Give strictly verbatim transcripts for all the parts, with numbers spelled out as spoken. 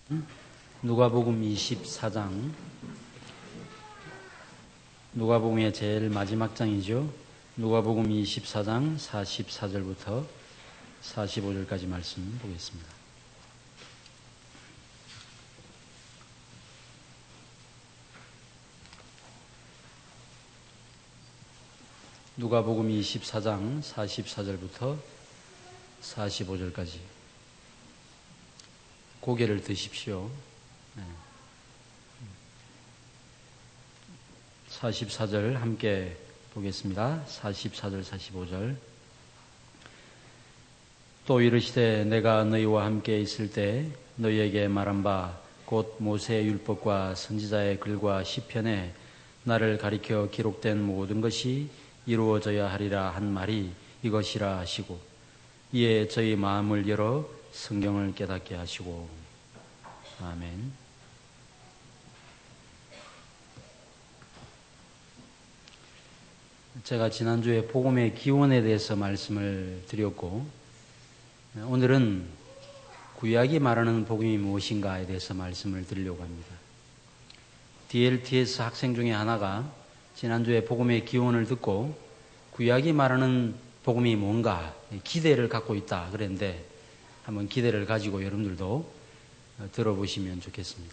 누가복음 이십사 장, 누가복음의 제일 마지막 장이죠. 누가복음 이십사 장 사십사 절부터 사십오 절까지 말씀 보겠습니다. 누가복음 이십사 장 사십사 절부터 사십오 절까지. 고개를 드십시오. 네. 사십사 절 함께 보겠습니다. 사십사 절 사십오 절. 또 이르시되 내가 너희와 함께 있을 때 너희에게 말한 바 곧 모세의 율법과 선지자의 글과 시편에 나를 가리켜 기록된 모든 것이 이루어져야 하리라 한 말이 이것이라 하시고, 이에 저희 마음을 열어 성경을 깨닫게 하시고. 아멘. 제가 지난주에 복음의 기원에 대해서 말씀을 드렸고, 오늘은 구약이 말하는 복음이 무엇인가에 대해서 말씀을 드리려고 합니다. 디엘티에스 학생 중에 하나가 지난주에 복음의 기원을 듣고 구약이 말하는 복음이 뭔가 기대를 갖고 있다 그랬는데, 한번 기대를 가지고 여러분들도 들어보시면 좋겠습니다.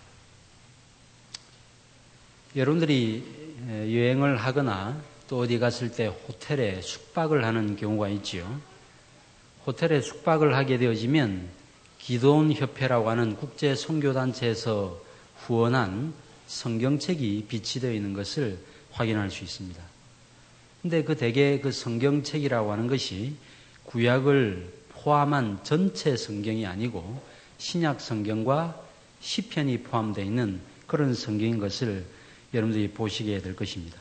여러분들이 여행을 하거나 또 어디 갔을 때 호텔에 숙박을 하는 경우가 있지요. 호텔에 숙박을 하게 되어지면 기도원 협회라고 하는 국제 선교단체에서 후원한 성경책이 비치되어 있는 것을 확인할 수 있습니다. 근데 그 대개 그 성경책이라고 하는 것이 구약을 포함한 전체 성경이 아니고 신약 성경과 시편이 포함되어 있는 그런 성경인 것을 여러분들이 보시게 될 것입니다.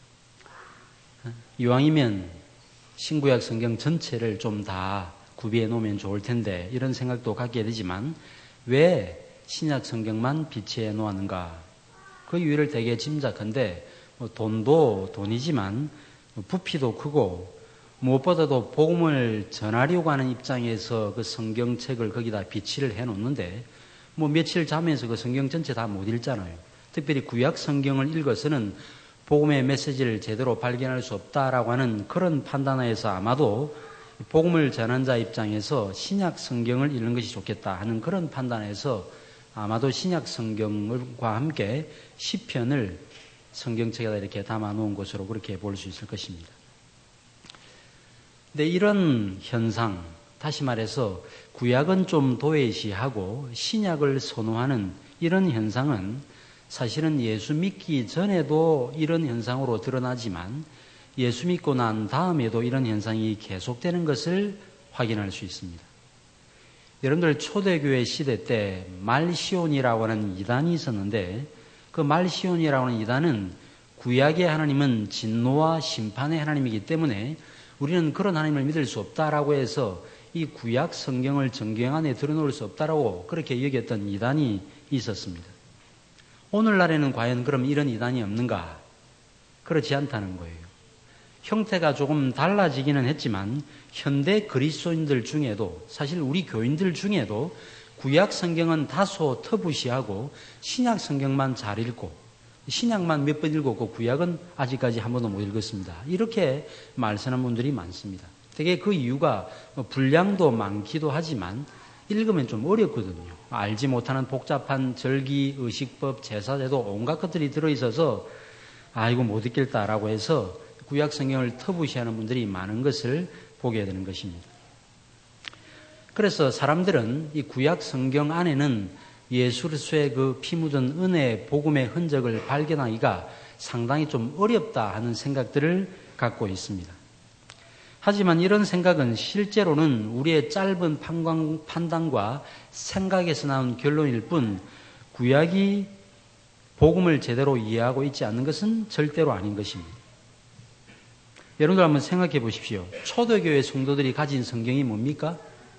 이왕이면 신구약 성경 전체를 좀 다 구비해 놓으면 좋을 텐데 이런 생각도 갖게 되지만 왜 신약 성경만 비치해 놓았는가? 그 이유를 되게 짐작한데, 뭐 돈도 돈이지만 부피도 크고 무엇보다도 복음을 전하려고 하는 입장에서 그 성경책을 거기다 비치를 해놓는데 뭐 며칠 자면서 그 성경 전체 다 못 읽잖아요. 특별히 구약 성경을 읽어서는 복음의 메시지를 제대로 발견할 수 없다라고 하는 그런 판단하에서 아마도 복음을 전한 자 입장에서 신약 성경을 읽는 것이 좋겠다 하는 그런 판단에서 아마도 신약 성경과 함께 시편을 성경책에다 이렇게 담아 놓은 것으로 그렇게 볼 수 있을 것입니다. 근데 이런 현상, 다시 말해서 구약은 좀 도외시하고 신약을 선호하는 이런 현상은 사실은 예수 믿기 전에도 이런 현상으로 드러나지만 예수 믿고 난 다음에도 이런 현상이 계속되는 것을 확인할 수 있습니다. 여러분들 초대교회 시대 때 말시온이라고 하는 이단이 있었는데, 그 말시온이라고 하는 이단은 구약의 하나님은 진노와 심판의 하나님이기 때문에 우리는 그런 하나님을 믿을 수 없다라고 해서 이 구약 성경을 정경 안에 들어놓을 수 없다라고 그렇게 여겼던 이단이 있었습니다. 오늘날에는 과연 그럼 이런 이단이 없는가? 그렇지 않다는 거예요. 형태가 조금 달라지기는 했지만 현대 그리스도인들 중에도, 사실 우리 교인들 중에도 구약 성경은 다소 터부시하고 신약 성경만 잘 읽고 신약만 몇 번 읽었고 구약은 아직까지 한 번도 못 읽었습니다. 이렇게 말씀하는 분들이 많습니다. 되게 그 이유가 분량도 많기도 하지만 읽으면 좀 어렵거든요. 알지 못하는 복잡한 절기, 의식법, 제사제도 온갖 것들이 들어있어서 아 이거 못 읽겠다라고 해서 구약 성경을 터부시하는 분들이 많은 것을 보게 되는 것입니다. 그래서 사람들은 이 구약 성경 안에는 예수 그리스도의 그 피 묻은 은혜의 복음의 흔적을 발견하기가 상당히 좀 어렵다 하는 생각들을 갖고 있습니다. 하지만 이런 생각은 실제로는 우리의 짧은 판단과 생각에서 나온 결론일 뿐 구약이 복음을 제대로 이해하고 있지 않는 것은 절대로 아닌 것입니다. 여러분들 한번 생각해 보십시오. 초대교회 성도들이 가진 성경이 뭡니까?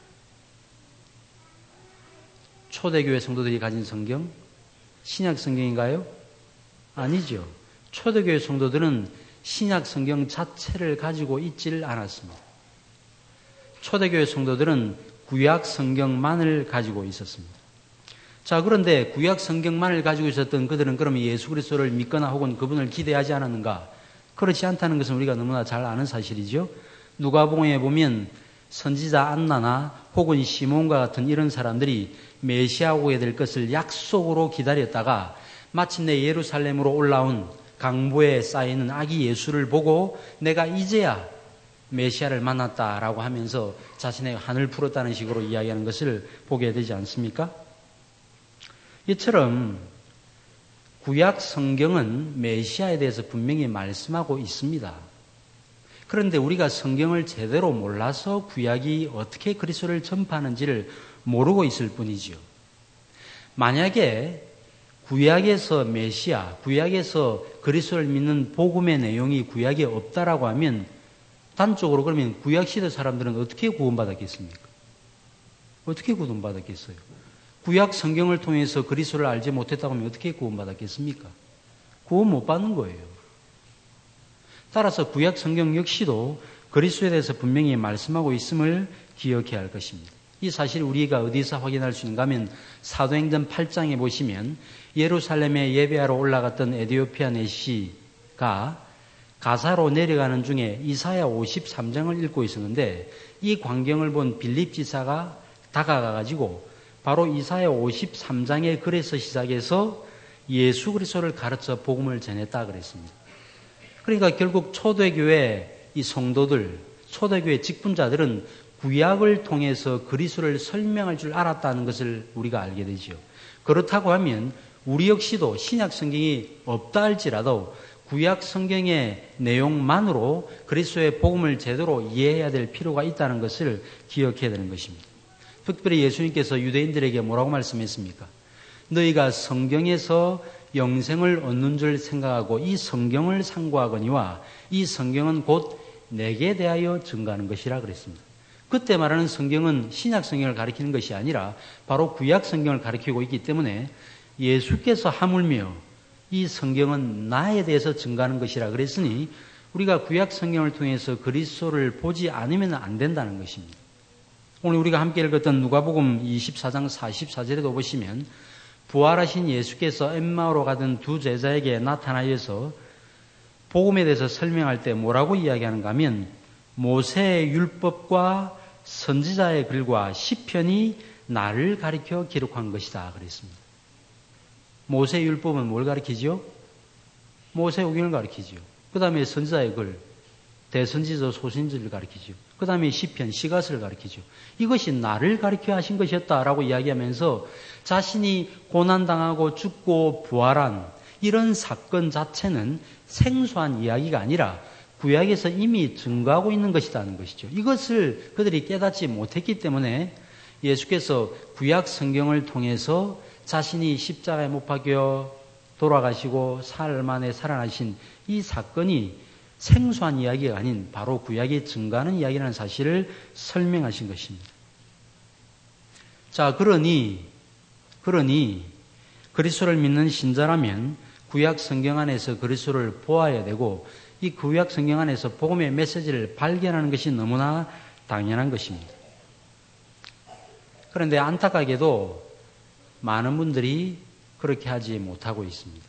초대교회 성도들이 가진 성경? 신약 성경인가요? 아니죠. 초대교회 성도들은 신약 성경 자체를 가지고 있지를 않았습니다. 초대교회 성도들은 구약 성경만을 가지고 있었습니다. 자, 그런데 구약 성경만을 가지고 있었던 그들은 그러면 예수 그리스도를 믿거나 혹은 그분을 기대하지 않았는가? 그렇지 않다는 것은 우리가 너무나 잘 아는 사실이죠. 누가복음에 보면 선지자 안나나 혹은 시몬과 같은 이런 사람들이 메시아 오게 될 것을 약속으로 기다렸다가 마침내 예루살렘으로 올라온 강보에 쌓이는 아기 예수를 보고 내가 이제야 메시아를 만났다라고 하면서 자신의 한을 풀었다는 식으로 이야기하는 것을 보게 되지 않습니까? 이처럼 구약 성경은 메시아에 대해서 분명히 말씀하고 있습니다. 그런데 우리가 성경을 제대로 몰라서 구약이 어떻게 그리스도를 전파하는지를 모르고 있을 뿐이죠. 만약에 구약에서 메시아, 구약에서 그리스도를 믿는 복음의 내용이 구약에 없다라고 하면 단적으로 그러면 구약 시대 사람들은 어떻게 구원받았겠습니까? 어떻게 구원받았겠어요? 구약 성경을 통해서 그리스도를 알지 못했다고 하면 어떻게 구원받았겠습니까? 구원 못 받는 거예요. 따라서 구약 성경 역시도 그리스도에 대해서 분명히 말씀하고 있음을 기억해야 할 것입니다. 이 사실 우리가 어디서 확인할 수 있는가 하면 사도행전 팔 장에 보시면 예루살렘에 예배하러 올라갔던 에디오피아 내시가 가사로 내려가는 중에 이사야 오십삼 장을 읽고 있었는데 이 광경을 본 빌립 지사가 다가가가지고 바로 이사야 오십삼 장의 글에서 시작해서 예수 그리스도를 가르쳐 복음을 전했다 그랬습니다. 그러니까 결국 초대교회 이 성도들, 초대교회 직분자들은 구약을 통해서 그리스도를 설명할 줄 알았다는 것을 우리가 알게 되죠. 그렇다고 하면 우리 역시도 신약 성경이 없다 할지라도 구약 성경의 내용만으로 그리스도의 복음을 제대로 이해해야 될 필요가 있다는 것을 기억해야 되는 것입니다. 특별히 예수님께서 유대인들에게 뭐라고 말씀했습니까? 너희가 성경에서 영생을 얻는 줄 생각하고 이 성경을 상고하거니와 이 성경은 곧 내게 대하여 증거하는 것이라 그랬습니다. 그때 말하는 성경은 신약 성경을 가리키는 것이 아니라 바로 구약 성경을 가리키고 있기 때문에 예수께서 하물며 이 성경은 나에 대해서 증거하는 것이라 그랬으니 우리가 구약 성경을 통해서 그리스도를 보지 않으면 안 된다는 것입니다. 오늘 우리가 함께 읽었던 누가복음 이십사 장 사십사 절에도 보시면 부활하신 예수께서 엠마오로 가던 두 제자에게 나타나셔서 복음에 대해서 설명할 때 뭐라고 이야기하는가 하면 모세의 율법과 선지자의 글과 시편이 나를 가리켜 기록한 것이다 그랬습니다. 모세의 율법은 뭘 가리키죠? 모세오경을 가리키죠. 그 다음에 선지자의 글, 대선지자 소신지를 가리키죠. 그 다음에 시편, 시가서를 가리키죠. 이것이 나를 가리켜 하신 것이었다라고 이야기하면서 자신이 고난당하고 죽고 부활한 이런 사건 자체는 생소한 이야기가 아니라 구약에서 이미 증거하고 있는 것이라는 것이죠. 이것을 그들이 깨닫지 못했기 때문에 예수께서 구약 성경을 통해서 자신이 십자가에 못 박혀 돌아가시고 사흘 만에 살아나신 이 사건이 생소한 이야기가 아닌 바로 구약에 증거하는 이야기라는 사실을 설명하신 것입니다. 자, 그러니 그러니 그리스도를 믿는 신자라면 구약 성경 안에서 그리스도를 보아야 되고 이 구약 성경 안에서 복음의 메시지를 발견하는 것이 너무나 당연한 것입니다. 그런데 안타깝게도 많은 분들이 그렇게 하지 못하고 있습니다.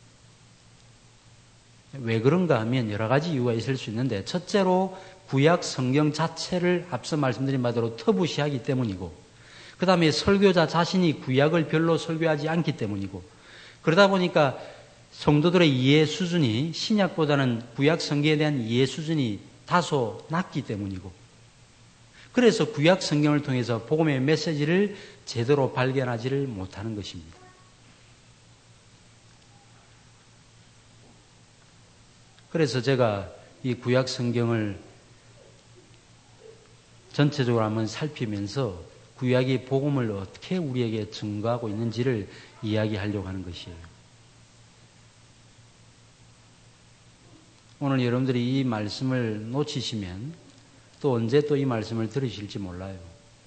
왜 그런가 하면 여러 가지 이유가 있을 수 있는데 첫째로 구약 성경 자체를 앞서 말씀드린 바대로 터부시하기 때문이고 그 다음에 설교자 자신이 구약을 별로 설교하지 않기 때문이고 그러다 보니까 성도들의 이해 수준이 신약보다는 구약 성경에 대한 이해 수준이 다소 낮기 때문이고 그래서 구약 성경을 통해서 복음의 메시지를 제대로 발견하지를 못하는 것입니다. 그래서 제가 이 구약 성경을 전체적으로 한번 살피면서 구약이 복음을 어떻게 우리에게 증거하고 있는지를 이야기하려고 하는 것이에요. 오늘 여러분들이 이 말씀을 놓치시면 또 언제 또 이 말씀을 들으실지 몰라요.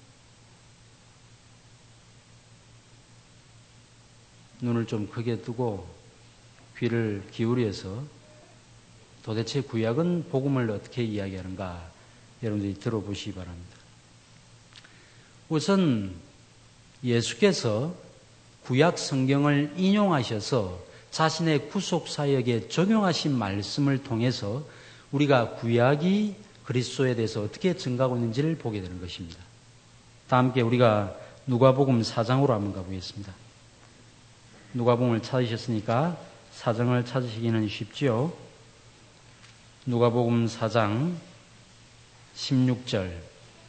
눈을 좀 크게 뜨고 귀를 기울여서 도대체 구약은 복음을 어떻게 이야기하는가 여러분들이 들어보시기 바랍니다. 우선 예수께서 구약 성경을 인용하셔서 자신의 구속 사역에 적용하신 말씀을 통해서 우리가 구약이 그리스도에 대해서 어떻게 증가하고 있는지를 보게 되는 것입니다. 다 함께 우리가 누가복음 사 장으로 한번 가보겠습니다. 누가복음을 찾으셨으니까 사 장을 찾으시기는 쉽지요. 누가복음 사 장 십육 절.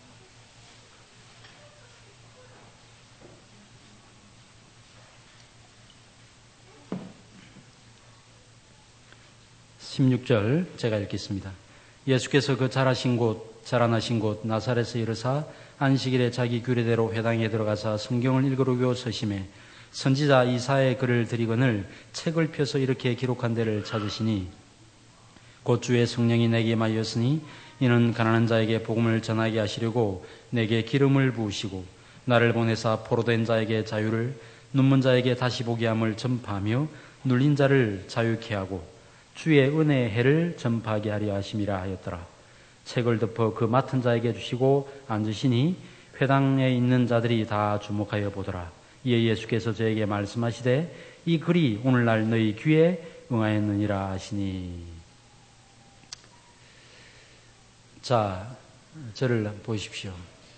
십육 절 제가 읽겠습니다. 예수께서 그 자라신 곳, 자라나신 곳 나사렛에 이르사 안식일에 자기 규례대로 회당에 들어가사 성경을 읽으려고 서심해 선지자 이사야의 글을 드리거늘 책을 펴서 이렇게 기록한 데를 찾으시니 곧 주의 성령이 내게 임하였으니 이는 가난한 자에게 복음을 전하게 하시려고 내게 기름을 부으시고 나를 보내사 포로된 자에게 자유를, 눈먼 자에게 다시 보게 함을 전파하며 눌린 자를 자유케 하고 주의 은혜의 해를 전파하게 하려 하심이라 하였더라. 책을 덮어 그 맡은 자에게 주시고 앉으시니 회당에 있는 자들이 다 주목하여 보더라. 이에 예수께서 저에게 말씀하시되 이 글이 오늘날 너희 귀에 응하였느니라 하시니. 자, 저를 보십시오.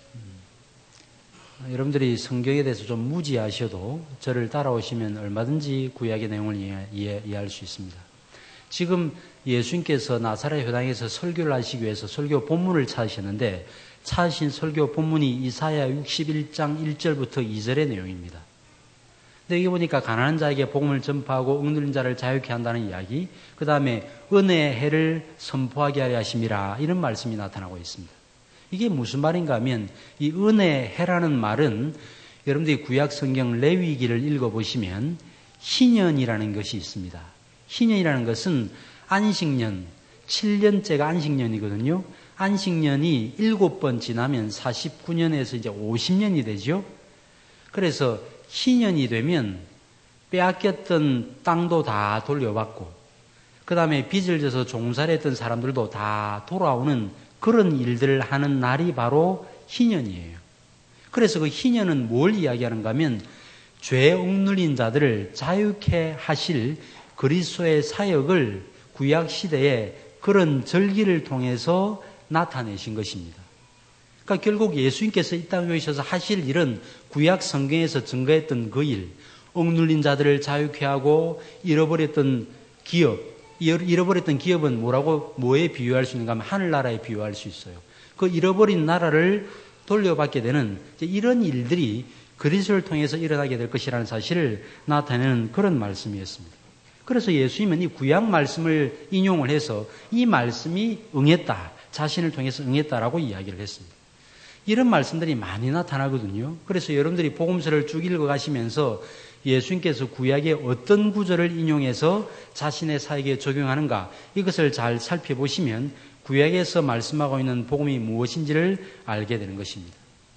음, 여러분들이 성경에 대해서 좀 무지하셔도 저를 따라오시면 얼마든지 구약의 내용을 이해, 이해, 이해할 수 있습니다. 지금 예수님께서 나사렛 회당에서 설교를 하시기 위해서 설교 본문을 찾으셨는데 찾으신 설교 본문이 이사야 육십일 장 일 절부터 이 절의 내용입니다. 근데 여기 보니까 가난한 자에게 복음을 전파하고 억눌린 자를 자유케 한다는 이야기, 그 다음에 은혜의 해를 선포하게 하려 하심이라, 이런 말씀이 나타나고 있습니다. 이게 무슨 말인가 하면 이 은혜의 해라는 말은 여러분들이 구약 성경 레위기를 읽어보시면 희년이라는 것이 있습니다. 희년이라는 것은 안식년, 칠 년째가 안식년이거든요. 안식년이 일곱 번 지나면 사십구 년에서 이제 오십 년이 되죠. 그래서 희년이 되면 빼앗겼던 땅도 다 돌려받고 그 다음에 빚을 져서 종살이 했던 사람들도 다 돌아오는 그런 일들을 하는 날이 바로 희년이에요. 그래서 그 희년은 뭘 이야기하는가 하면 죄에 억눌린 자들을 자유케 하실 그리스도의 사역을 구약시대에 그런 절기를 통해서 나타내신 것입니다. 그러니까 결국 예수님께서 이 땅에 오셔서 하실 일은 구약 성경에서 증거했던 그 일, 억눌린 자들을 자유케 하고 잃어버렸던 기업, 잃어버렸던 기업은 뭐라고, 뭐에 비유할 수 있는가 하면 하늘나라에 비유할 수 있어요. 그 잃어버린 나라를 돌려받게 되는 이런 일들이 그리스도를 통해서 일어나게 될 것이라는 사실을 나타내는 그런 말씀이었습니다. 그래서 예수님은 이 구약 말씀을 인용을 해서 이 말씀이 응했다, 자신을 통해서 응했다라고 이야기를 했습니다. 이런 말씀들이 많이 나타나거든요. 그래서 여러분들이 복음서를 쭉 읽어가시면서 예수님께서 구약의 어떤 구절을 인용해서 자신의 사역에 적용하는가, 이것을 잘 살펴보시면 구약에서 말씀하고 있는 복음이 무엇인지를 알게 되는 것입니다.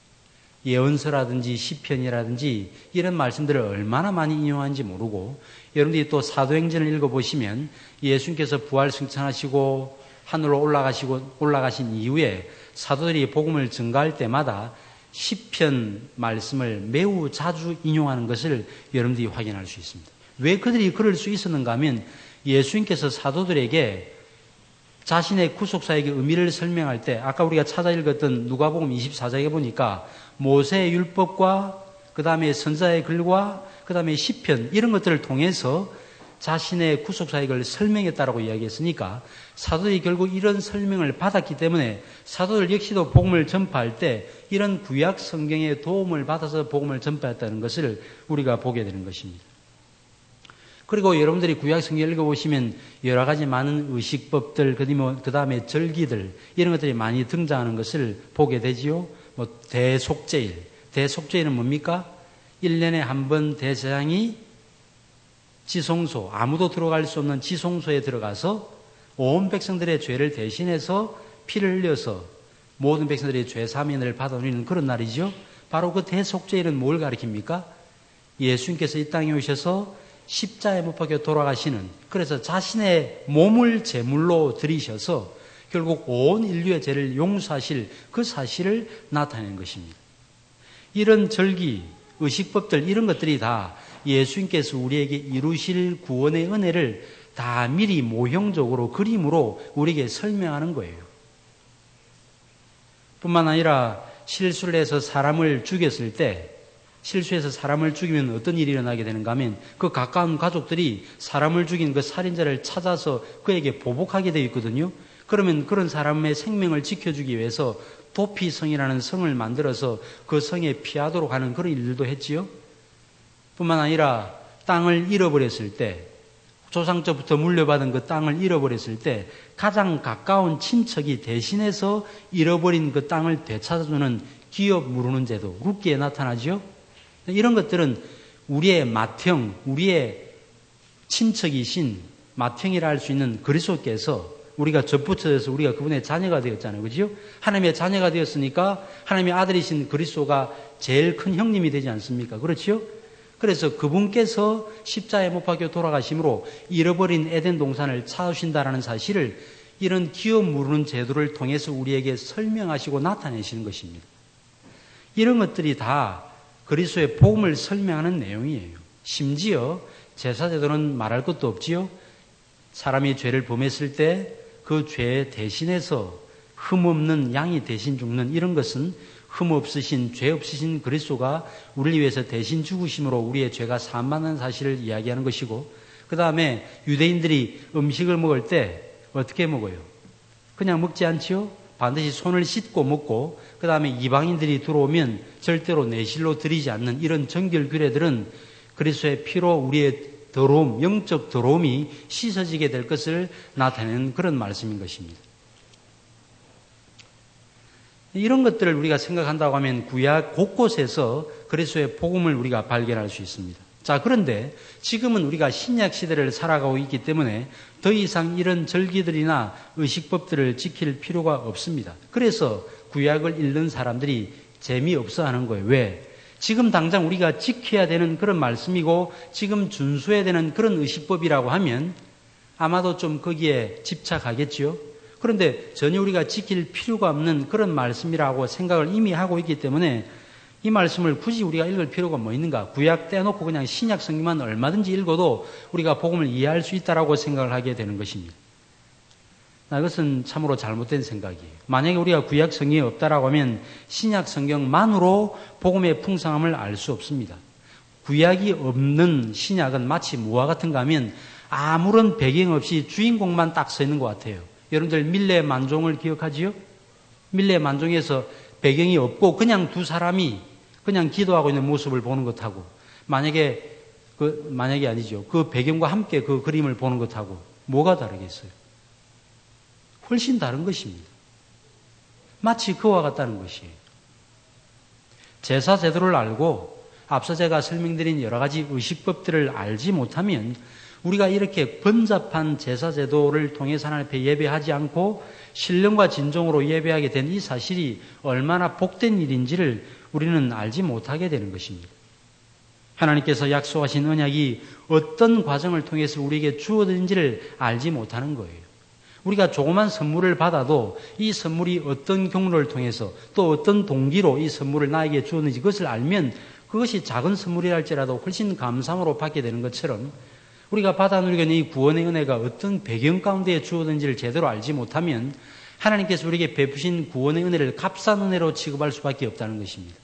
예언서라든지 시편이라든지 이런 말씀들을 얼마나 많이 인용하는지 모르고, 여러분들이 또 사도행전을 읽어보시면 예수님께서 부활 승천하시고 하늘로 올라가시고 올라가신 이후에 사도들이 복음을 증가할 때마다 시편 말씀을 매우 자주 인용하는 것을 여러분들이 확인할 수 있습니다. 왜 그들이 그럴 수 있었는가 하면 예수님께서 사도들에게 자신의 구속사역의 의미를 설명할 때, 아까 우리가 찾아 읽었던 누가복음 이십사 장에 보니까 모세의 율법과 그 다음에 선지자의 글과 그 다음에 시편, 이런 것들을 통해서 자신의 구속사역을 설명했다라고 이야기했으니까 사도들이 결국 이런 설명을 받았기 때문에 사도들 역시도 복음을 전파할 때 이런 구약 성경의 도움을 받아서 복음을 전파했다는 것을 우리가 보게 되는 것입니다. 그리고 여러분들이 구약 성경을 읽어보시면 여러 가지 많은 의식법들, 그 다음에 절기들, 이런 것들이 많이 등장하는 것을 보게 되지요. 뭐 대속죄일, 대속죄일은 뭡니까? 일 년에 한 번 대제사장이 지성소, 아무도 들어갈 수 없는 지성소에 들어가서 온 백성들의 죄를 대신해서 피를 흘려서 모든 백성들의 죄 사면을 받아들이는 그런 날이죠. 바로 그 대속죄일은 뭘 가리킵니까? 예수님께서 이 땅에 오셔서 십자가에 못 박혀 돌아가시는, 그래서 자신의 몸을 제물로 드리셔서 결국 온 인류의 죄를 용서하실 그 사실을 나타내는 것입니다. 이런 절기, 의식법들 이런 것들이 다 예수님께서 우리에게 이루실 구원의 은혜를 다 미리 모형적으로 그림으로 우리에게 설명하는 거예요. 뿐만 아니라 실수를 해서 사람을 죽였을 때 실수해서 사람을 죽이면 어떤 일이 일어나게 되는가 하면 그 가까운 가족들이 사람을 죽인 그 살인자를 찾아서 그에게 보복하게 되어 있거든요. 그러면 그런 사람의 생명을 지켜주기 위해서 도피성이라는 성을 만들어서 그 성에 피하도록 하는 그런 일들도 했지요. 뿐만 아니라 땅을 잃어버렸을 때 조상적부터 물려받은 그 땅을 잃어버렸을 때 가장 가까운 친척이 대신해서 잃어버린 그 땅을 되찾아주는 기업 무르는 제도, 룻기에 나타나죠. 이런 것들은 우리의 맏형, 우리의 친척이신 맏형이라 할 수 있는 그리스도께서 우리가 접붙여져서 우리가 그분의 자녀가 되었잖아요. 그죠? 하나님의 자녀가 되었으니까 하나님의 아들이신 그리스도가 제일 큰 형님이 되지 않습니까? 그렇지요? 그래서 그분께서 십자가에 못 박혀 돌아가심으로 잃어버린 에덴 동산을 찾으신다라는 사실을 이런 기업 무르는 제도를 통해서 우리에게 설명하시고 나타내시는 것입니다. 이런 것들이 다 그리스도의 복음을 설명하는 내용이에요. 심지어 제사제도는 말할 것도 없지요. 사람이 죄를 범했을 때 그 죄 대신해서 흠없는 양이 대신 죽는 이런 것은 흠 없으신 죄 없으신 그리스도가 우리를 위해서 대신 죽으심으로 우리의 죄가 사함받는 사실을 이야기하는 것이고, 그 다음에 유대인들이 음식을 먹을 때 어떻게 먹어요? 그냥 먹지 않지요? 반드시 손을 씻고 먹고, 그 다음에 이방인들이 들어오면 절대로 내실로 드리지 않는 이런 정결 규례들은 그리스도의 피로 우리의 더러움, 영적 더러움이 씻어지게 될 것을 나타내는 그런 말씀인 것입니다. 이런 것들을 우리가 생각한다고 하면 구약 곳곳에서 그리스도의 복음을 우리가 발견할 수 있습니다. 자, 그런데 지금은 우리가 신약 시대를 살아가고 있기 때문에 더 이상 이런 절기들이나 의식법들을 지킬 필요가 없습니다. 그래서 구약을 읽는 사람들이 재미없어 하는 거예요. 왜? 지금 당장 우리가 지켜야 되는 그런 말씀이고 지금 준수해야 되는 그런 의식법이라고 하면 아마도 좀 거기에 집착하겠죠. 그런데 전혀 우리가 지킬 필요가 없는 그런 말씀이라고 생각을 이미 하고 있기 때문에 이 말씀을 굳이 우리가 읽을 필요가 뭐 있는가? 구약 떼놓고 그냥 신약 성경만 얼마든지 읽어도 우리가 복음을 이해할 수 있다라고 생각을 하게 되는 것입니다. 이것은 참으로 잘못된 생각이에요. 만약에 우리가 구약 성경이 없다라고 하면 신약 성경만으로 복음의 풍성함을 알 수 없습니다. 구약이 없는 신약은 마치 뭐와 같은가 하면 아무런 배경 없이 주인공만 딱 서 있는 것 같아요. 여러분들 밀레 만종을 기억하지요? 밀레 만종에서 배경이 없고 그냥 두 사람이 그냥 기도하고 있는 모습을 보는 것하고 만약에 그 만약이 아니죠. 그 배경과 함께 그 그림을 보는 것하고 뭐가 다르겠어요? 훨씬 다른 것입니다. 마치 그와 같다는 것이에요. 제사 제도를 알고 앞서 제가 설명드린 여러 가지 의식법들을 알지 못하면 우리가 이렇게 번잡한 제사 제도를 통해서 하나님 앞에 예배하지 않고 신령과 진정으로 예배하게 된 이 사실이 얼마나 복된 일인지를 우리는 알지 못하게 되는 것입니다. 하나님께서 약속하신 언약이 어떤 과정을 통해서 우리에게 주어진지를 알지 못하는 거예요. 우리가 조그만 선물을 받아도 이 선물이 어떤 경로를 통해서 또 어떤 동기로 이 선물을 나에게 주었는지 그것을 알면 그것이 작은 선물이라 할지라도 훨씬 감사함으로 받게 되는 것처럼 우리가 받아 누리게 된 이 구원의 은혜가 어떤 배경 가운데 주어진지를 제대로 알지 못하면 하나님께서 우리에게 베푸신 구원의 은혜를 값싼 은혜로 취급할 수밖에 없다는 것입니다.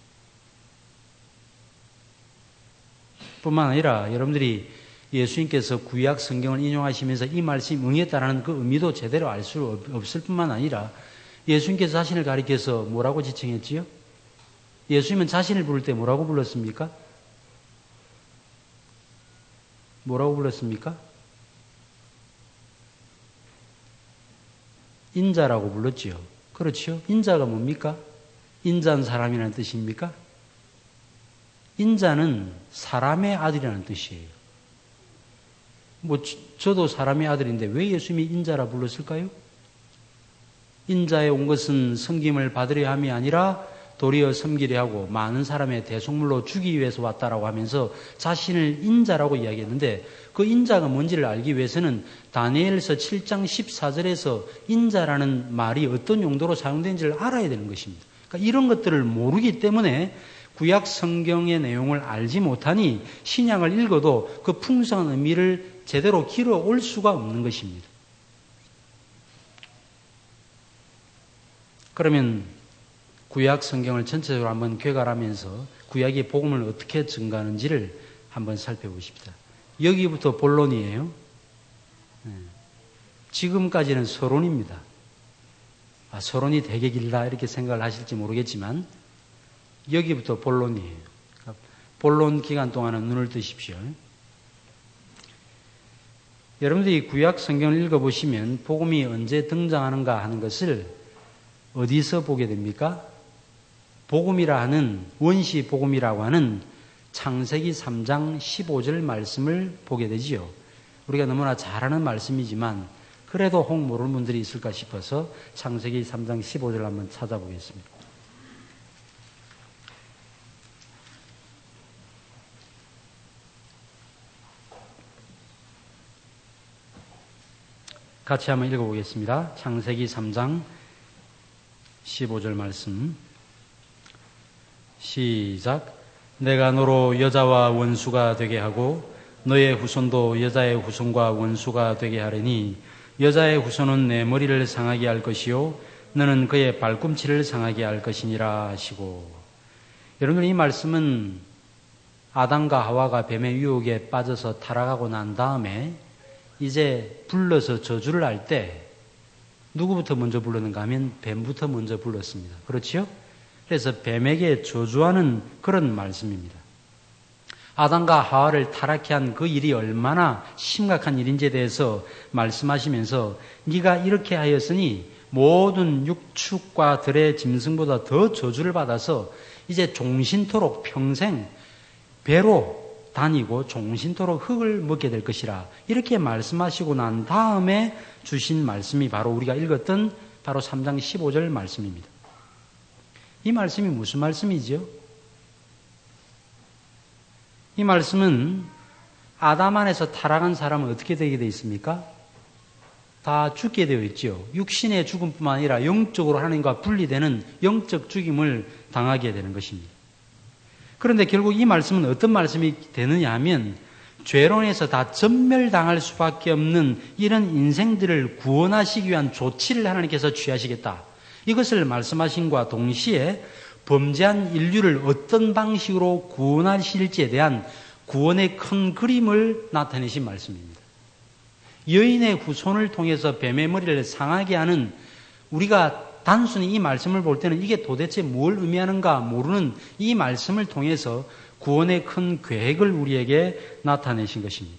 뿐만 아니라 여러분들이 예수님께서 구약 성경을 인용하시면서 이 말씀이 응했다라는 그 의미도 제대로 알 수 없을 뿐만 아니라 예수님께서 자신을 가리켜서 뭐라고 지칭했지요? 예수님은 자신을 부를 때 뭐라고 불렀습니까? 뭐라고 불렀습니까? 인자라고 불렀지요. 그렇지요? 인자가 뭡니까? 인자는 사람이라는 뜻입니까? 인자는 사람의 아들이라는 뜻이에요. 뭐 저도 사람의 아들인데 왜 예수님이 인자라 불렀을까요? 인자에 온 것은 섬김을 받으려 함이 아니라 도리어 섬기려 하고 많은 사람의 대속물로 주기 위해서 왔다라고 하면서 자신을 인자라고 이야기했는데 그 인자가 뭔지를 알기 위해서는 다니엘서 칠 장 십사 절에서 인자라는 말이 어떤 용도로 사용되는지를 알아야 되는 것입니다. 그러니까 이런 것들을 모르기 때문에 구약 성경의 내용을 알지 못하니 신약을 읽어도 그 풍성한 의미를 제대로 길어올 수가 없는 것입니다. 그러면 구약 성경을 전체적으로 한번 궤괄하면서 구약의 복음을 어떻게 증가하는지를 한번 살펴보십시다. 여기부터 본론이에요. 지금까지는 서론입니다. 아, 서론이 되게 길다 이렇게 생각을 하실지 모르겠지만 여기부터 본론이에요. 본론 기간 동안은 눈을 뜨십시오. 여러분들이 구약 성경을 읽어보시면 복음이 언제 등장하는가 하는 것을 어디서 보게 됩니까? 복음이라 하는, 원시 복음이라고 하는 창세기 삼 장 십오 절 말씀을 보게 되지요. 우리가 너무나 잘 아는 말씀이지만 그래도 혹 모르는 분들이 있을까 싶어서 창세기 삼 장 십오 절 한번 찾아보겠습니다. 같이 한번 읽어보겠습니다. 창세기 삼 장 십오 절 말씀. 시작. 내가 너로 여자와 원수가 되게 하고 너의 후손도 여자의 후손과 원수가 되게 하리니 여자의 후손은 내 머리를 상하게 할 것이요 너는 그의 발꿈치를 상하게 할 것이니라 하시고. 여러분, 이 말씀은 아담과 하와가 뱀의 유혹에 빠져서 타락하고 난 다음에 이제 불러서 저주를 할 때 누구부터 먼저 불렀는가 하면 뱀부터 먼저 불렀습니다. 그렇지요? 그래서 뱀에게 저주하는 그런 말씀입니다. 아담과 하와를 타락케 한 그 일이 얼마나 심각한 일인지에 대해서 말씀하시면서 네가 이렇게 하였으니 모든 육축과 들의 짐승보다 더 저주를 받아서 이제 종신토록 평생 배로 다니고 종신토록 흙을 먹게 될 것이라 이렇게 말씀하시고 난 다음에 주신 말씀이 바로 우리가 읽었던 바로 삼 장 십오 절 말씀입니다. 이 말씀이 무슨 말씀이지요? 이 말씀은 아담 안에서 타락한 사람은 어떻게 되게 되어 있습니까? 다 죽게 되어 있죠. 육신의 죽음뿐만 아니라 영적으로 하나님과 분리되는 영적 죽임을 당하게 되는 것입니다. 그런데 결국 이 말씀은 어떤 말씀이 되느냐 하면 죄론에서 다 전멸당할 수밖에 없는 이런 인생들을 구원하시기 위한 조치를 하나님께서 취하시겠다. 이것을 말씀하신과 동시에 범죄한 인류를 어떤 방식으로 구원하실지에 대한 구원의 큰 그림을 나타내신 말씀입니다. 여인의 후손을 통해서 뱀의 머리를 상하게 하는, 우리가 단순히 이 말씀을 볼 때는 이게 도대체 뭘 의미하는가 모르는 이 말씀을 통해서 구원의 큰 계획을 우리에게 나타내신 것입니다.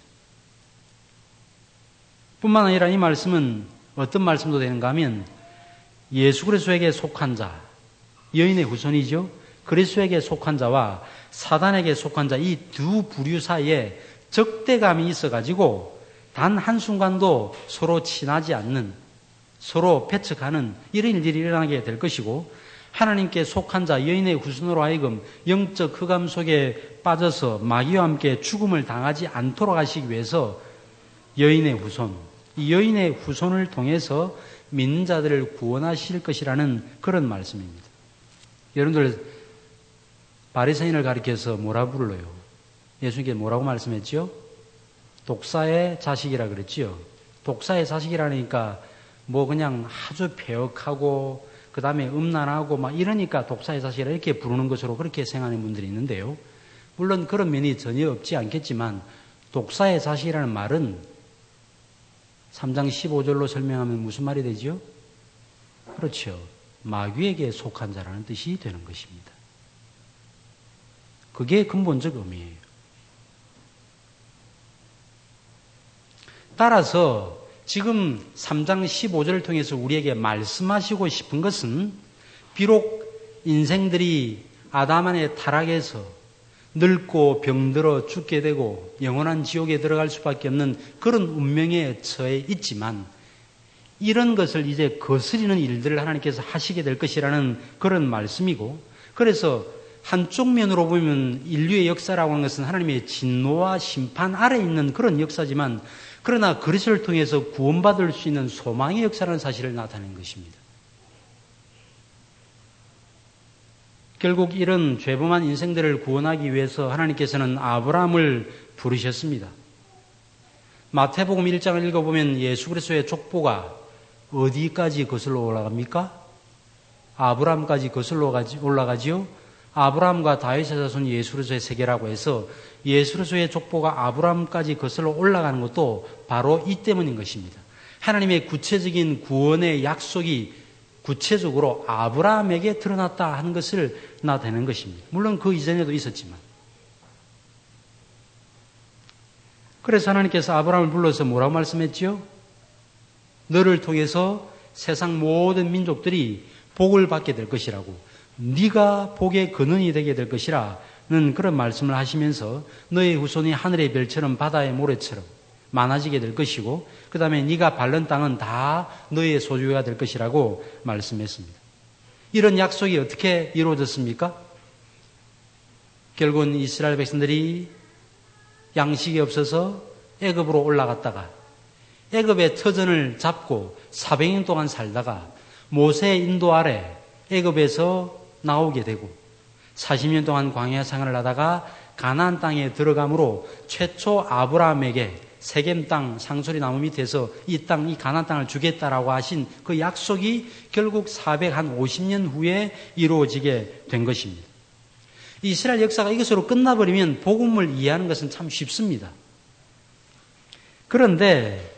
뿐만 아니라 이 말씀은 어떤 말씀도 되는가 하면 예수 그리스도에게 속한 자, 여인의 후손이죠. 그리스도에게 속한 자와 사단에게 속한 자, 이 두 부류 사이에 적대감이 있어가지고 단 한순간도 서로 친하지 않는, 서로 배척하는 이런 일들이 일어나게 될 것이고, 하나님께 속한 자 여인의 후손으로 하여금 영적 흑암 속에 빠져서 마귀와 함께 죽음을 당하지 않도록 하시기 위해서 여인의 후손, 이 여인의 후손을 통해서 믿는 자들을 구원하실 것이라는 그런 말씀입니다. 여러분들 바리새인을 가리켜서 뭐라 불러요? 예수님께 뭐라고 말씀했지요? 독사의 자식이라 그랬지요. 독사의 자식이라니까 뭐 그냥 아주 배역하고 그 다음에 음란하고 막 이러니까 독사의 자식이라 이렇게 부르는 것으로 그렇게 생각하는 분들이 있는데요. 물론 그런 면이 전혀 없지 않겠지만 독사의 자식이라는 말은 삼 장 십오 절로 설명하면 무슨 말이 되죠? 그렇죠. 마귀에게 속한 자라는 뜻이 되는 것입니다. 그게 근본적 의미예요. 따라서 지금 삼 장 십오 절을 통해서 우리에게 말씀하시고 싶은 것은 비록 인생들이 아담 안의 타락에서 늙고 병들어 죽게 되고 영원한 지옥에 들어갈 수밖에 없는 그런 운명에 처해 있지만 이런 것을 이제 거스리는 일들을 하나님께서 하시게 될 것이라는 그런 말씀이고, 그래서 한쪽 면으로 보면 인류의 역사라고 하는 것은 하나님의 진노와 심판 아래 있는 그런 역사지만, 그러나 그리스도를 통해서 구원받을 수 있는 소망의 역사라는 사실을 나타낸 것입니다. 결국 이런 죄범한 인생들을 구원하기 위해서 하나님께서는 아브라함을 부르셨습니다. 마태복음 일 장을 읽어보면 예수 그리스도의 족보가 어디까지 거슬러 올라갑니까? 아브라함까지 거슬러 올라가지요. 아브라함과 다윗의 자손 예수 그리스도의 세계라고 해서 예수 그리스도의 족보가 아브라함까지 거슬러 올라가는 것도 바로 이 때문인 것입니다. 하나님의 구체적인 구원의 약속이 구체적으로 아브라함에게 드러났다 하는 것을 나타내는 것입니다. 물론 그 이전에도 있었지만. 그래서 하나님께서 아브라함을 불러서 뭐라고 말씀했지요? 너를 통해서 세상 모든 민족들이 복을 받게 될 것이라고, 네가 복의 근원이 되게 될 것이라는 그런 말씀을 하시면서 너의 후손이 하늘의 별처럼 바다의 모래처럼 많아지게 될 것이고, 그 다음에 네가 밟는 땅은 다 너의 소유가 될 것이라고 말씀했습니다. 이런 약속이 어떻게 이루어졌습니까? 결국은 이스라엘 백성들이 양식이 없어서 애굽으로 올라갔다가 애굽의 터전을 잡고 사백 년 동안 살다가 모세의 인도 아래 애굽에서 나오게 되고 사십 년 동안 광야 생활을 하다가 가나안 땅에 들어감으로 최초 아브라함에게 세겜 땅 상소리 나무 밑에서 이 땅, 이 가나안 땅을 주겠다라고 하신 그 약속이 결국 사백오십 년 후에 이루어지게 된 것입니다. 이스라엘 역사가 이것으로 끝나버리면 복음을 이해하는 것은 참 쉽습니다. 그런데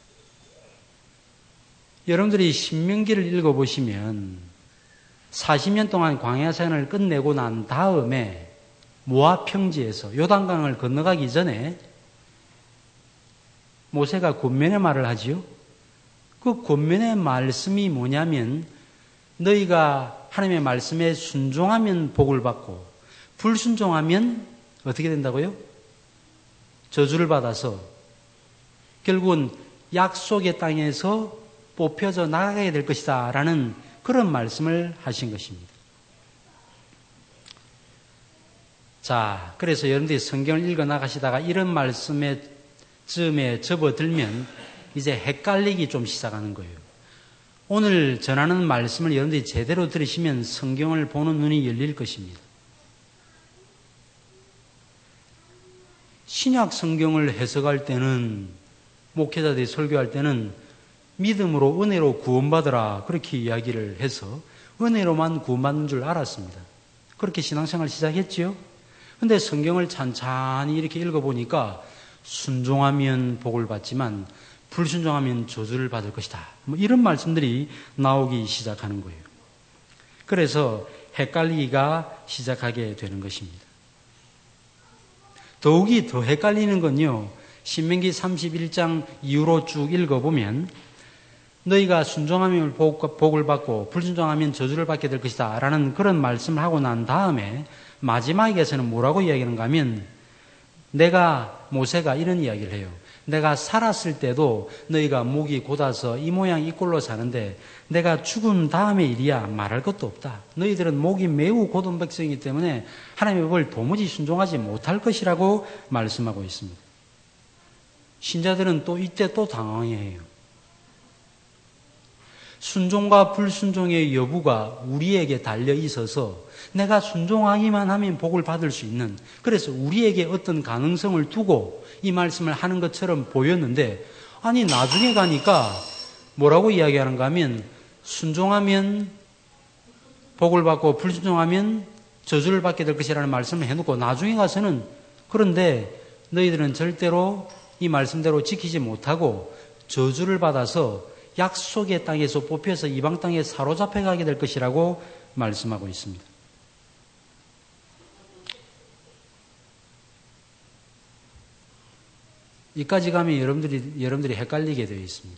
여러분들이 신명기를 읽어보시면 사십 년 동안 광야 생활을 끝내고 난 다음에 모압 평지에서 요단강을 건너가기 전에 모세가 권면의 말을 하지요. 그 권면의 말씀이 뭐냐면 너희가 하나님의 말씀에 순종하면 복을 받고 불순종하면 어떻게 된다고요? 저주를 받아서 결국은 약속의 땅에서 뽑혀져 나가게 될 것이다 라는 그런 말씀을 하신 것입니다. 자, 그래서 여러분들이 성경을 읽어 나가시다가 이런 말씀에 쯤에 접어들면 이제 헷갈리기 좀 시작하는 거예요. 오늘 전하는 말씀을 여러분들이 제대로 들으시면 성경을 보는 눈이 열릴 것입니다. 신약 성경을 해석할 때는, 목회자들이 설교할 때는 믿음으로 은혜로 구원받으라 그렇게 이야기를 해서 은혜로만 구원받는 줄 알았습니다. 그렇게 신앙생활을 시작했지요. 그런데 성경을 찬찬히 이렇게 읽어보니까 순종하면 복을 받지만 불순종하면 저주를 받을 것이다, 뭐 이런 말씀들이 나오기 시작하는 거예요. 그래서 헷갈리기가 시작하게 되는 것입니다. 더욱이 더 헷갈리는 건요, 신명기 삼십일 장 이후로 쭉 읽어보면 너희가 순종하면 복을 받고 불순종하면 저주를 받게 될 것이다 라는 그런 말씀을 하고 난 다음에 마지막에서는 뭐라고 이야기하는가 하면, 내가, 모세가 이런 이야기를 해요. 내가 살았을 때도 너희가 목이 곧아서 이 모양 이 꼴로 사는데 내가 죽은 다음의 일이야 말할 것도 없다. 너희들은 목이 매우 곧은 백성이기 때문에 하나님의 법을 도무지 순종하지 못할 것이라고 말씀하고 있습니다. 신자들은 또 이때 또 당황해요. 순종과 불순종의 여부가 우리에게 달려 있어서 내가 순종하기만 하면 복을 받을 수 있는, 그래서 우리에게 어떤 가능성을 두고 이 말씀을 하는 것처럼 보였는데, 아니 나중에 가니까 뭐라고 이야기하는가 하면 순종하면 복을 받고 불순종하면 저주를 받게 될 것이라는 말씀을 해놓고 나중에 가서는 그런데 너희들은 절대로 이 말씀대로 지키지 못하고 저주를 받아서 약속의 땅에서 뽑혀서 이방 땅에 사로잡혀 가게 될 것이라고 말씀하고 있습니다. 이까지 가면 여러분들이, 여러분들이 헷갈리게 되어 있습니다.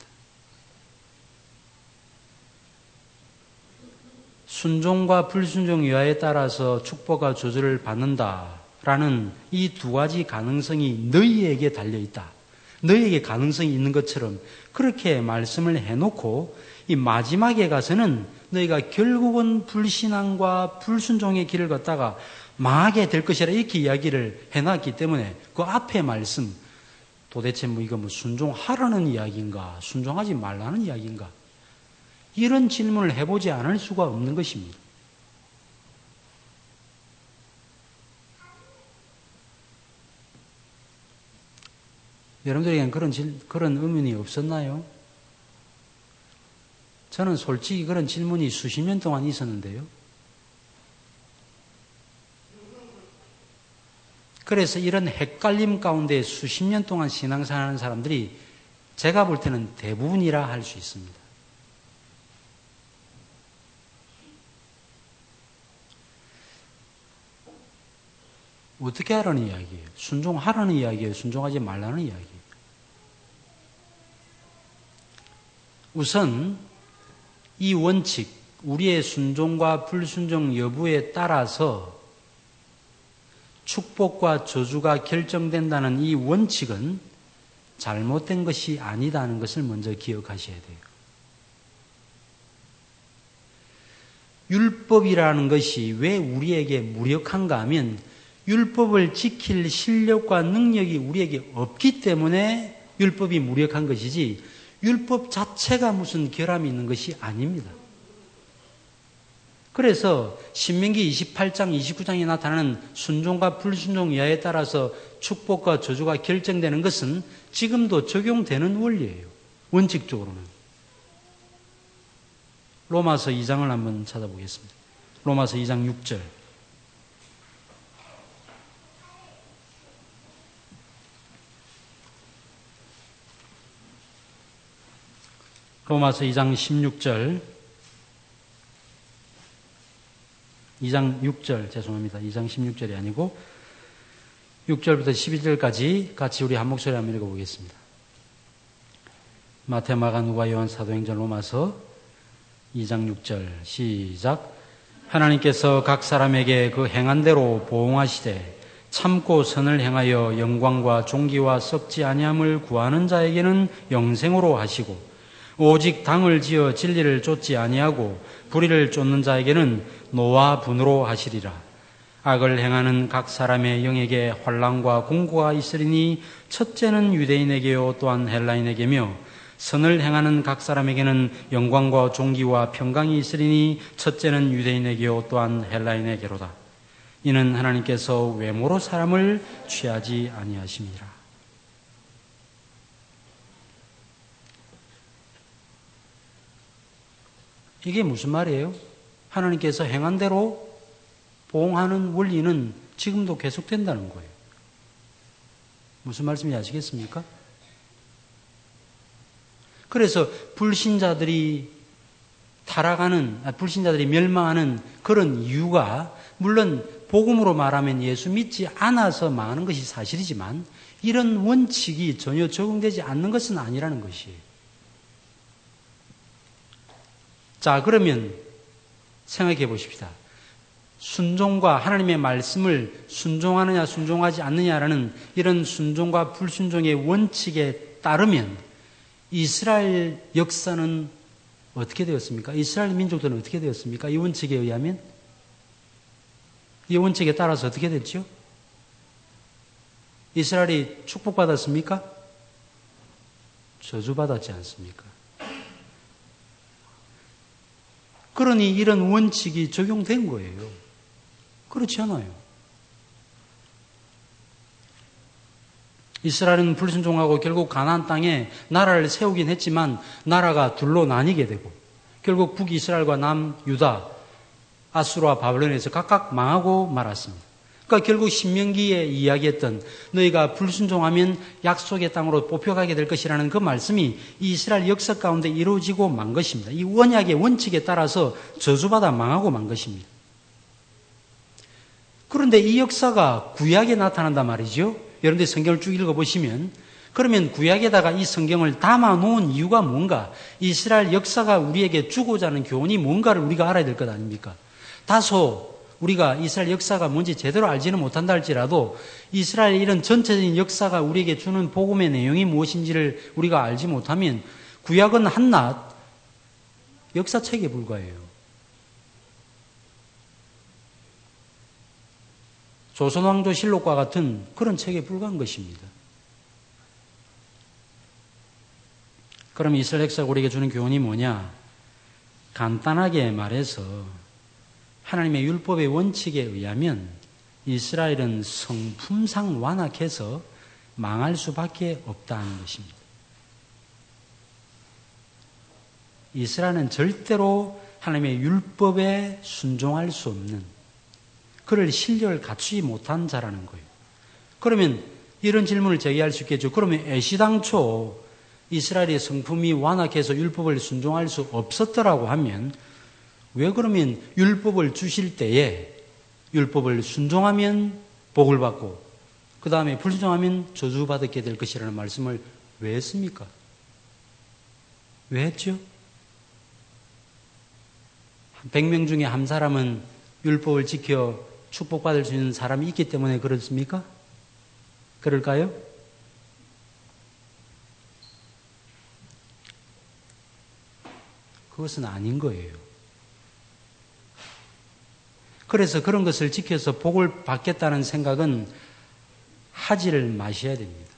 순종과 불순종 여하에 따라서 축복과 저주를 받는다라는 이 두 가지 가능성이 너희에게 달려있다. 너희에게 가능성이 있는 것처럼 그렇게 말씀을 해놓고 이 마지막에 가서는 너희가 결국은 불신앙과 불순종의 길을 걷다가 망하게 될 것이라 이렇게 이야기를 해놨기 때문에 그 앞에 말씀, 도대체 뭐 이거 뭐 순종하라는 이야기인가 순종하지 말라는 이야기인가, 이런 질문을 해보지 않을 수가 없는 것입니다. 여러분들에게는 그런, 질, 그런 의문이 없었나요? 저는 솔직히 그런 질문이 수십 년 동안 있었는데요. 그래서 이런 헷갈림 가운데 수십 년 동안 신앙생활하는 사람들이 제가 볼 때는 대부분이라 할 수 있습니다. 어떻게 하라는 이야기예요? 순종하라는 이야기예요? 순종하지 말라는 이야기예요? 우선 이 원칙, 우리의 순종과 불순종 여부에 따라서 축복과 저주가 결정된다는 이 원칙은 잘못된 것이 아니다는 것을 먼저 기억하셔야 돼요. 율법이라는 것이 왜 우리에게 무력한가 하면 율법을 지킬 실력과 능력이 우리에게 없기 때문에 율법이 무력한 것이지 율법 자체가 무슨 결함이 있는 것이 아닙니다. 그래서 신명기 이십팔 장, 이십구 장에 나타나는 순종과 불순종 여하에 따라서 축복과 저주가 결정되는 것은 지금도 적용되는 원리예요. 원칙적으로는. 로마서 이 장을 한번 찾아보겠습니다. 로마서 이 장 육 절. 로마서 이 장 십육 절. 이 장 육 절, 죄송합니다. 이 장 십육 절이 아니고 육 절부터 십이 절까지 같이 우리 한 목소리 한번 읽어보겠습니다. 마태, 마가, 누가, 요한, 사도행전, 로마서 이 장 육 절 시작. 하나님께서 각 사람에게 그 행한 대로 보응하시되 참고 선을 행하여 영광과 존귀와 썩지 아니함을 구하는 자에게는 영생으로 하시고 오직 당을 지어 진리를 쫓지 아니하고 불의를 쫓는 자에게는 노와 분으로 하시리라. 악을 행하는 각 사람의 영에게 환난과 공고가 있으리니 첫째는 유대인에게요 또한 헬라인에게며 선을 행하는 각 사람에게는 영광과 존귀와 평강이 있으리니 첫째는 유대인에게요 또한 헬라인에게로다. 이는 하나님께서 외모로 사람을 취하지 아니하심이라. 이게 무슨 말이에요? 하나님께서 행한 대로 보응하는 원리는 지금도 계속된다는 거예요. 무슨 말씀인지 아시겠습니까? 그래서 불신자들이 타락하는, 불신자들이 멸망하는 그런 이유가 물론 복음으로 말하면 예수 믿지 않아서 망하는 것이 사실이지만 이런 원칙이 전혀 적용되지 않는 것은 아니라는 것이에요. 자, 그러면 생각해 보십시다. 순종과 하나님의 말씀을 순종하느냐 순종하지 않느냐라는 이런 순종과 불순종의 원칙에 따르면 이스라엘 역사는 어떻게 되었습니까? 이스라엘 민족들은 어떻게 되었습니까? 이 원칙에 의하면 이 원칙에 따라서 어떻게 됐죠? 이스라엘이 축복받았습니까? 저주받았지 않습니까? 그러니 이런 원칙이 적용된 거예요. 그렇지 않아요. 이스라엘은 불순종하고 결국 가나안 땅에 나라를 세우긴 했지만 나라가 둘로 나뉘게 되고 결국 북이스라엘과 남유다, 아수르와 바벨론에서 각각 망하고 말았습니다. 그러니까 결국 신명기에 이야기했던 너희가 불순종하면 약속의 땅으로 뽑혀가게 될 것이라는 그 말씀이 이스라엘 역사 가운데 이루어지고 만 것입니다. 이 언약의 원칙에 따라서 저주받아 망하고 만 것입니다. 그런데 이 역사가 구약에 나타난단 말이죠. 여러분들이 성경을 쭉 읽어보시면 그러면 구약에다가 이 성경을 담아놓은 이유가 뭔가? 이스라엘 역사가 우리에게 주고자 하는 교훈이 뭔가를 우리가 알아야 될 것 아닙니까? 다소 우리가 이스라엘 역사가 뭔지 제대로 알지는 못한다 할지라도 이스라엘 이런 전체적인 역사가 우리에게 주는 복음의 내용이 무엇인지를 우리가 알지 못하면 구약은 한낱 역사책에 불과해요. 조선왕조실록과 같은 그런 책에 불과한 것입니다. 그럼 이스라엘 역사가 우리에게 주는 교훈이 뭐냐? 간단하게 말해서 하나님의 율법의 원칙에 의하면 이스라엘은 성품상 완악해서 망할 수밖에 없다는 것입니다. 이스라엘은 절대로 하나님의 율법에 순종할 수 없는, 그럴 실력을 갖추지 못한 자라는 거예요. 그러면 이런 질문을 제기할 수 있겠죠. 그러면 애시당초 이스라엘의 성품이 완악해서 율법을 순종할 수 없었더라고 하면 왜 그러면 율법을 주실 때에 율법을 순종하면 복을 받고 그 다음에 불순종하면 저주받게 될 것이라는 말씀을 왜 했습니까? 왜 했죠? 백 명 중에 한 사람은 율법을 지켜 축복받을 수 있는 사람이 있기 때문에 그렇습니까? 그럴까요? 그것은 아닌 거예요. 그래서 그런 것을 지켜서 복을 받겠다는 생각은 하지를 마셔야 됩니다.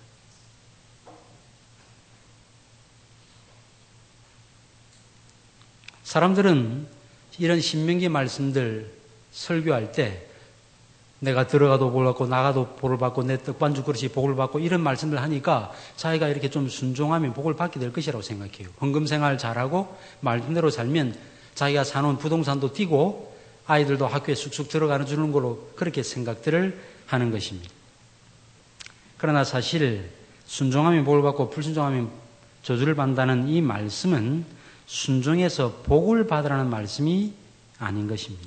사람들은 이런 신명기 말씀들 설교할 때 내가 들어가도 복을 받고 나가도 복을 받고 내 떡반죽 그릇이 복을 받고 이런 말씀을 하니까 자기가 이렇게 좀 순종하면 복을 받게 될 것이라고 생각해요. 헌금 생활 잘하고 말씀대로 살면 자기가 사놓은 부동산도 띄고 아이들도 학교에 쑥쑥 들어가는 주는 걸로 그렇게 생각들을 하는 것입니다. 그러나 사실 순종하면 복을 받고 불순종하면 저주를 받는다는 이 말씀은 순종해서 복을 받으라는 말씀이 아닌 것입니다.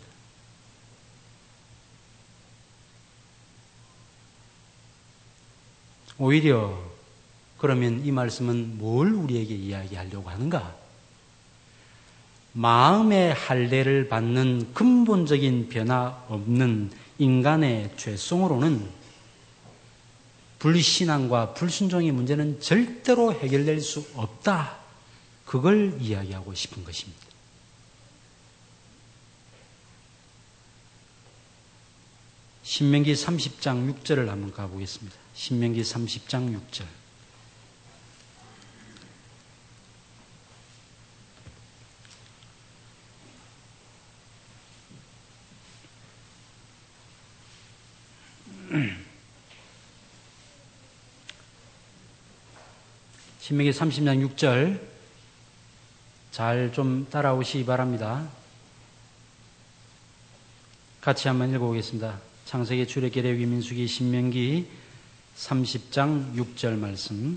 오히려 그러면 이 말씀은 뭘 우리에게 이야기하려고 하는가? 마음의 할례를 받는 근본적인 변화 없는 인간의 죄성으로는 불신앙과 불순종의 문제는 절대로 해결될 수 없다. 그걸 이야기하고 싶은 것입니다. 신명기 삼십 장 육 절을 한번 가보겠습니다. 신명기 삼십 장 육 절. 신명기 삼십 장 육 절 잘 좀 따라오시기 바랍니다. 같이 한번 읽어보겠습니다. 창세기, 출애굽기, 레위기, 민수기, 신명기 삼십 장 육 절 말씀.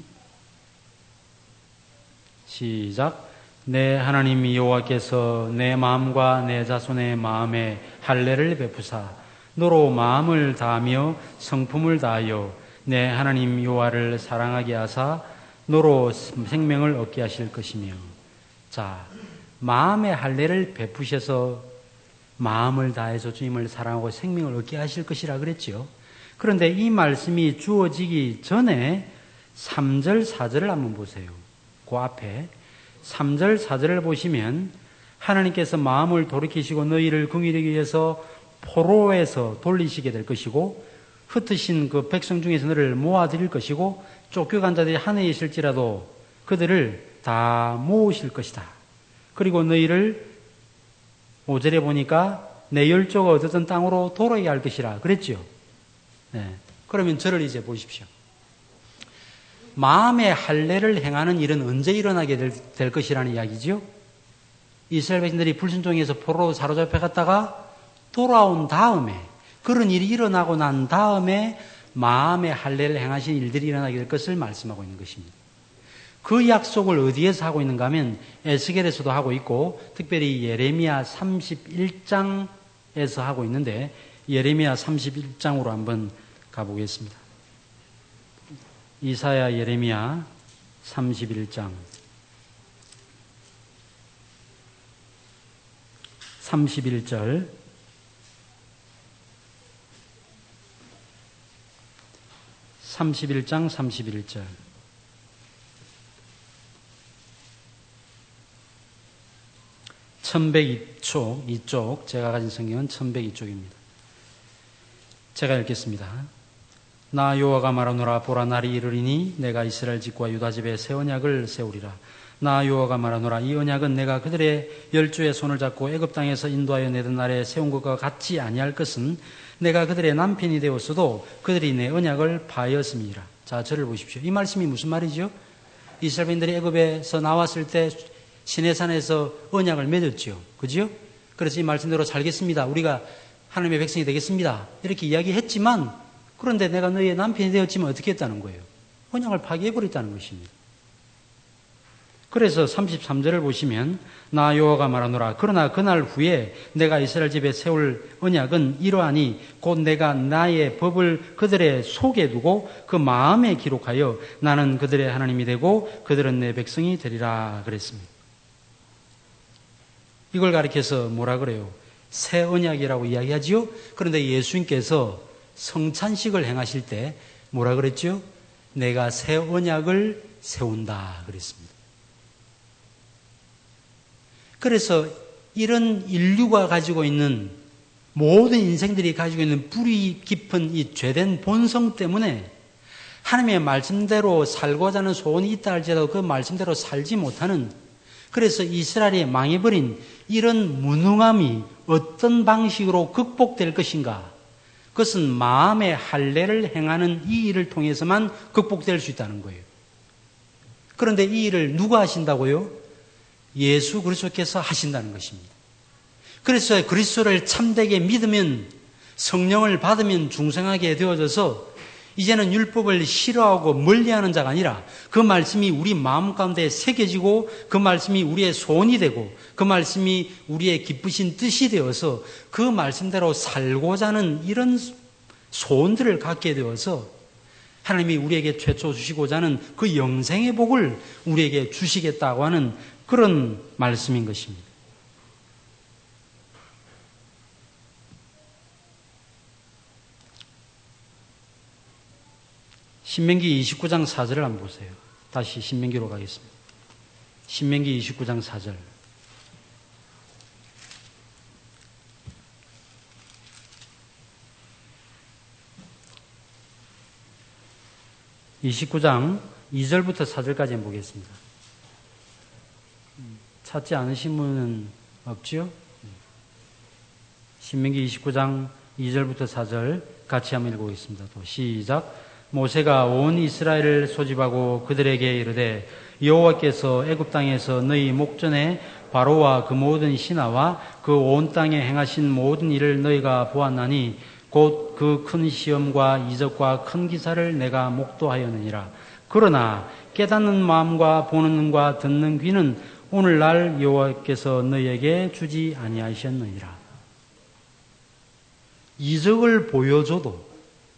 시작. 내 하나님 여호와께서 내 마음과 내 자손의 마음에 할례를 베푸사 너로 마음을 다하며 성품을 다하여 내 하나님 여호와를 사랑하게 하사 너로 생명을 얻게 하실 것이며. 자, 마음의 할례를 베푸셔서 마음을 다해서 주님을 사랑하고 생명을 얻게 하실 것이라 그랬죠. 그런데 이 말씀이 주어지기 전에 삼 절, 사 절을 한번 보세요. 그 앞에 삼 절, 사 절을 보시면 하나님께서 마음을 돌이키시고 너희를 긍휼히 위해서 포로에서 돌리시게 될 것이고 흩으신 그 백성 중에서 너를 모아드릴 것이고 쫓겨간 자들이 하늘에 있을지라도 그들을 다 모으실 것이다. 그리고 너희를 오 절에 보니까 내 열조가 얻었던 땅으로 돌아가게 할 것이라 그랬죠. 네. 그러면 저를 이제 보십시오. 마음의 할례를 행하는 일은 언제 일어나게 될, 될 것이라는 이야기지요. 이스라엘 백성들이 불순종해서 포로로 사로잡혀 갔다가 돌아온 다음에 그런 일이 일어나고 난 다음에 마음의 할례를 행하신 일들이 일어나게 될 것을 말씀하고 있는 것입니다. 그 약속을 어디에서 하고 있는가 하면 에스겔에서도 하고 있고 특별히 예레미야 삼십일 장에서 하고 있는데 예레미야 삼십일 장으로 한번 가보겠습니다. 이사야, 예레미야 삼십일 장 삼십일 절 삼십일 장 삼십일 절 천백이 쪽, 이쪽, 제가 가진 성경은 천백이 쪽입니다. 제가 읽겠습니다. 나 여호와가 말하노라. 보라, 날이 이르리니 내가 이스라엘 집과 유다 집에 새 언약을 세우리라. 나 여호와가 말하노라. 이 언약은 내가 그들의 열조의 손을 잡고 애굽 땅에서 인도하여 내던 날에 세운 것과 같지 아니할 것은 내가 그들의 남편이 되었어도 그들이 내 언약을 파하였음이라. 자, 저를 보십시오. 이 말씀이 무슨 말이죠? 이스라엘인들이 애굽에서 나왔을 때 시내산에서 언약을 맺었지요. 그죠? 그래서 이 말씀대로 살겠습니다. 우리가 하나님의 백성이 되겠습니다. 이렇게 이야기했지만, 그런데 내가 너희의 남편이 되었지만 어떻게 했다는 거예요? 언약을 파기해버렸다는 것입니다. 그래서 삼십삼 절을 보시면 나 여호와가 말하노라. 그러나 그날 후에 내가 이스라엘 집에 세울 언약은 이러하니 곧 내가 나의 법을 그들의 속에 두고 그 마음에 기록하여 나는 그들의 하나님이 되고 그들은 내 백성이 되리라 그랬습니다. 이걸 가리켜서 뭐라 그래요? 새 언약이라고 이야기하지요. 그런데 예수님께서 성찬식을 행하실 때 뭐라 그랬죠? 내가 새 언약을 세운다 그랬습니다. 그래서 이런 인류가 가지고 있는 모든 인생들이 가지고 있는 뿌리 깊은 이 죄된 본성 때문에 하나님의 말씀대로 살고자 하는 소원이 있다 할지라도 그 말씀대로 살지 못하는, 그래서 이스라엘이 망해버린 이런 무능함이 어떤 방식으로 극복될 것인가? 그것은 마음의 할례를 행하는 이 일을 통해서만 극복될 수 있다는 거예요. 그런데 이 일을 누가 하신다고요? 예수 그리스도께서 하신다는 것입니다. 그래서 그리스도를 참되게 믿으면, 성령을 받으면 중생하게 되어져서 이제는 율법을 싫어하고 멀리하는 자가 아니라 그 말씀이 우리 마음 가운데 새겨지고 그 말씀이 우리의 소원이 되고 그 말씀이 우리의 기쁘신 뜻이 되어서 그 말씀대로 살고자 하는 이런 소원들을 갖게 되어서 하나님이 우리에게 최초 주시고자 하는 그 영생의 복을 우리에게 주시겠다고 하는 그런 말씀인 것입니다. 신명기 이십구 장 사 절을 한번 보세요. 다시 신명기로 가겠습니다. 신명기 이십구 장 사 절. 이십구 장 이 절부터 사 절까지 한번 보겠습니다. 찾지 않으신 분은 없지요? 신명기 이십구 장 이 절부터 사 절 같이 한번 읽어보겠습니다. 또 시작. 모세가 온 이스라엘을 소집하고 그들에게 이르되 여호와께서 애굽 땅에서 너희 목전에 바로와 그 모든 신하와 그 온 땅에 행하신 모든 일을 너희가 보았나니 곧 그 큰 시험과 이적과 큰 기사를 내가 목도하였느니라. 그러나 깨닫는 마음과 보는 눈과 듣는 귀는 오늘날 여호와께서 너희에게 주지 아니하셨느니라. 이적을 보여줘도,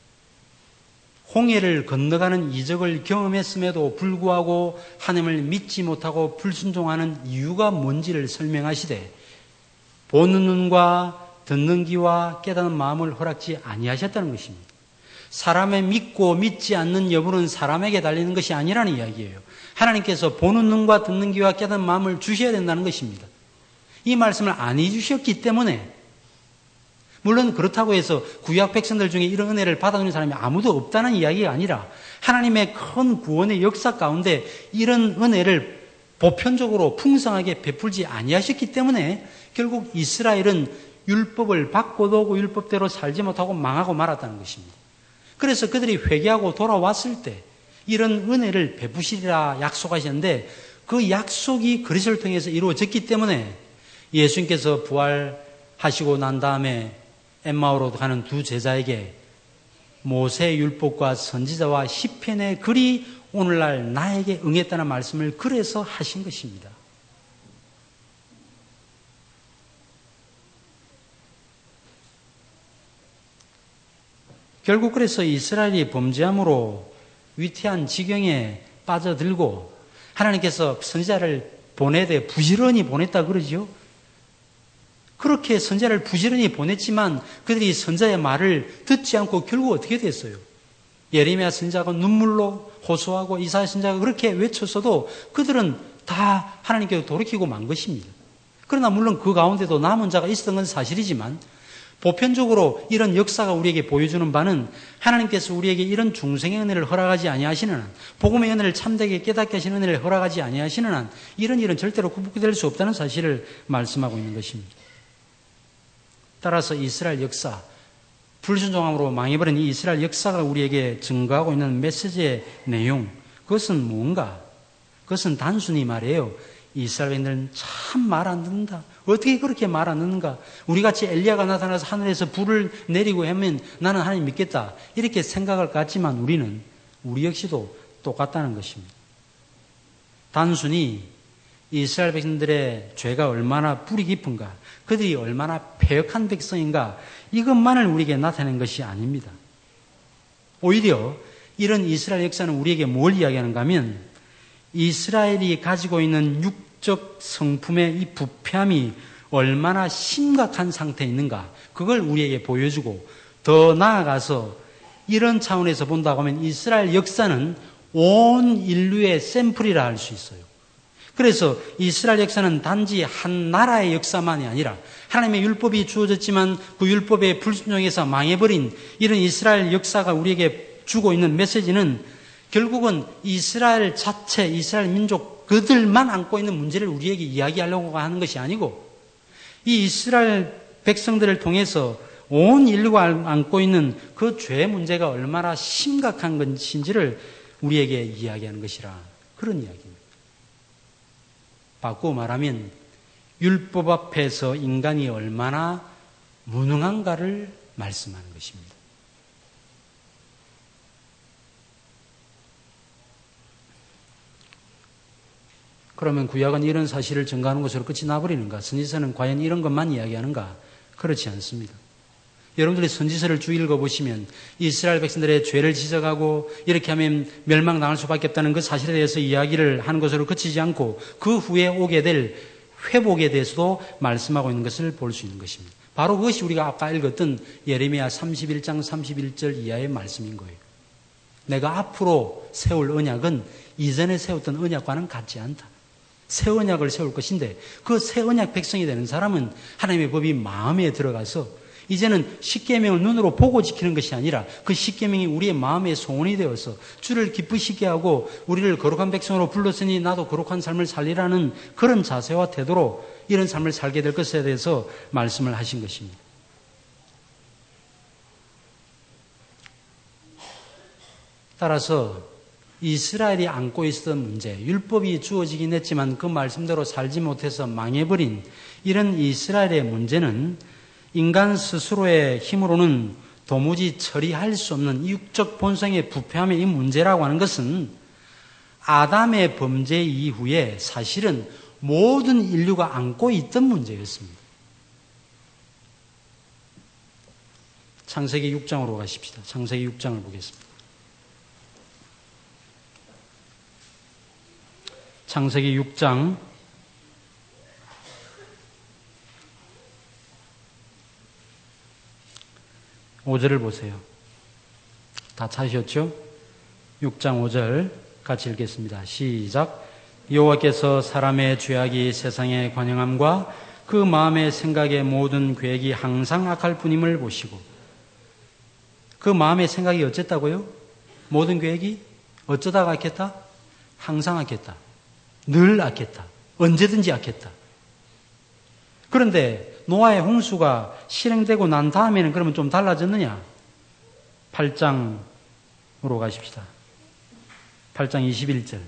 홍해를 건너가는 이적을 경험했음에도 불구하고 하나님을 믿지 못하고 불순종하는 이유가 뭔지를 설명하시되 보는 눈과 듣는 귀와 깨닫는 마음을 허락지 아니하셨다는 것입니다. 사람의 믿고 믿지 않는 여부는 사람에게 달리는 것이 아니라는 이야기예요. 하나님께서 보는 눈과 듣는 귀와 깨닫는 마음을 주셔야 된다는 것입니다. 이 말씀을 안 해주셨기 때문에, 물론 그렇다고 해서 구약 백성들 중에 이런 은혜를 받아들인 사람이 아무도 없다는 이야기가 아니라 하나님의 큰 구원의 역사 가운데 이런 은혜를 보편적으로 풍성하게 베풀지 아니하셨기 때문에 결국 이스라엘은 율법을 받고도 그 율법대로 살지 못하고 망하고 말았다는 것입니다. 그래서 그들이 회개하고 돌아왔을 때 이런 은혜를 베푸시리라 약속하셨는데 그 약속이 그리스도를 통해서 이루어졌기 때문에 예수님께서 부활하시고 난 다음에 엠마오로 가는 두 제자에게 모세 율법과 선지자와 시편의 글이 오늘날 나에게 응했다는 말씀을 그래서 하신 것입니다. 결국 그래서 이스라엘이 범죄함으로 위태한 지경에 빠져들고 하나님께서 선지자를 보내되 부지런히 보냈다 그러죠. 그렇게 선지자를 부지런히 보냈지만 그들이 선지자의 말을 듣지 않고 결국 어떻게 됐어요? 예레미야 선지자가 눈물로 호소하고 이사야 선지자가 그렇게 외쳤어도 그들은 다 하나님께 돌이키고 만 것입니다. 그러나 물론 그 가운데도 남은 자가 있었던 건 사실이지만 보편적으로 이런 역사가 우리에게 보여주는 바는 하나님께서 우리에게 이런 중생의 은혜를 허락하지 아니하시는 한, 복음의 은혜를 참되게 깨닫게 하시는 은혜를 허락하지 아니하시는 한 이런 일은 절대로 극복될 수 없다는 사실을 말씀하고 있는 것입니다. 따라서 이스라엘 역사, 불순종함으로 망해버린 이 이스라엘 역사가 우리에게 증거하고 있는 메시지의 내용, 그것은 뭔가? 그것은 단순히 말이에요. 이스라엘인들은 참 말 안 듣는다. 어떻게 그렇게 말 안 듣는가? 우리같이 엘리야가 나타나서 하늘에서 불을 내리고 하면 나는 하나님 믿겠다. 이렇게 생각할 것 같지만 우리는 우리 역시도 똑같다는 것입니다. 단순히 이스라엘 백성들의 죄가 얼마나 뿌리 깊은가, 그들이 얼마나 패역한 백성인가, 이것만을 우리에게 나타낸 것이 아닙니다. 오히려 이런 이스라엘 역사는 우리에게 뭘 이야기하는가 하면 이스라엘이 가지고 있는 육적 성품의 이 부패함이 얼마나 심각한 상태에 있는가, 그걸 우리에게 보여주고, 더 나아가서 이런 차원에서 본다고 하면 이스라엘 역사는 온 인류의 샘플이라 할 수 있어요. 그래서 이스라엘 역사는 단지 한 나라의 역사만이 아니라 하나님의 율법이 주어졌지만 그 율법에 불순종해서 망해버린 이런 이스라엘 역사가 우리에게 주고 있는 메시지는 결국은 이스라엘 자체, 이스라엘 민족 그들만 안고 있는 문제를 우리에게 이야기하려고 하는 것이 아니고 이 이스라엘 백성들을 통해서 온 인류가 안고 있는 그 죄의 문제가 얼마나 심각한 것인지를 우리에게 이야기하는 것이라, 그런 이야기입니다. 바꾸어 말하면 율법 앞에서 인간이 얼마나 무능한가를 말씀하는 것입니다. 그러면 구약은 이런 사실을 증거하는 것으로 끝이 나버리는가? 선지서는 과연 이런 것만 이야기하는가? 그렇지 않습니다. 여러분들이 선지서를 쭉 읽어보시면 이스라엘 백성들의 죄를 지적하고 이렇게 하면 멸망당할 수밖에 없다는 그 사실에 대해서 이야기를 하는 것으로 그치지 않고 그 후에 오게 될 회복에 대해서도 말씀하고 있는 것을 볼 수 있는 것입니다. 바로 그것이 우리가 아까 읽었던 예레미야 삼십일 장 삼십일 절 이하의 말씀인 거예요. 내가 앞으로 세울 언약은 이전에 세웠던 언약과는 같지 않다. 새 언약을 세울 것인데 그 새 언약 백성이 되는 사람은 하나님의 법이 마음에 들어가서 이제는 십계명을 눈으로 보고 지키는 것이 아니라 그 십계명이 우리의 마음의 소원이 되어서 주를 기쁘시게 하고 우리를 거룩한 백성으로 불렀으니 나도 거룩한 삶을 살리라는 그런 자세와 태도로 이런 삶을 살게 될 것에 대해서 말씀을 하신 것입니다. 따라서 이스라엘이 안고 있었던 문제, 율법이 주어지긴 했지만 그 말씀대로 살지 못해서 망해버린 이런 이스라엘의 문제는 인간 스스로의 힘으로는 도무지 처리할 수 없는 육적 본성의 부패함의 이 문제라고 하는 것은 아담의 범죄 이후에 사실은 모든 인류가 안고 있던 문제였습니다. 창세기 육 장으로 가십시다. 창세기 육 장을 보겠습니다. 창세기 육 장 오 절을 보세요. 다 찾으셨죠? 육 장 오 절 같이 읽겠습니다. 시작. 여호와께서 사람의 죄악이 세상에 관영함과 그 마음의 생각의 모든 계획이 항상 악할 뿐임을 보시고, 그 마음의 생각이 어쨌다고요? 모든 계획이 어쩌다가 악했다? 항상 악했다. 늘 악했다. 언제든지 악했다. 그런데 노아의 홍수가 실행되고 난 다음에는 그러면 좀 달라졌느냐? 팔 장으로 가십시다. 팔 장 이십일 절.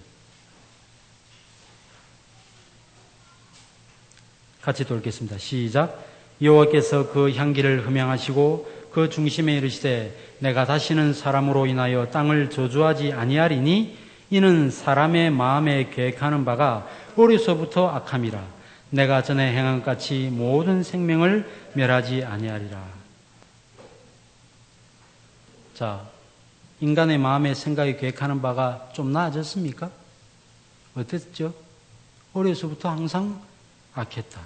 같이 또 읽겠습니다. 시작. 여호와께서 그 향기를 흠양하시고 그 중심에 이르시되 내가 다시는 사람으로 인하여 땅을 저주하지 아니하리니 이는 사람의 마음에 계획하는 바가 어려서부터 악함이라. 내가 전에 행한 것 같이 모든 생명을 멸하지 아니하리라. 자, 인간의 마음에 생각이 계획하는 바가 좀 나아졌습니까? 어땠죠? 어려서부터 항상 악했다.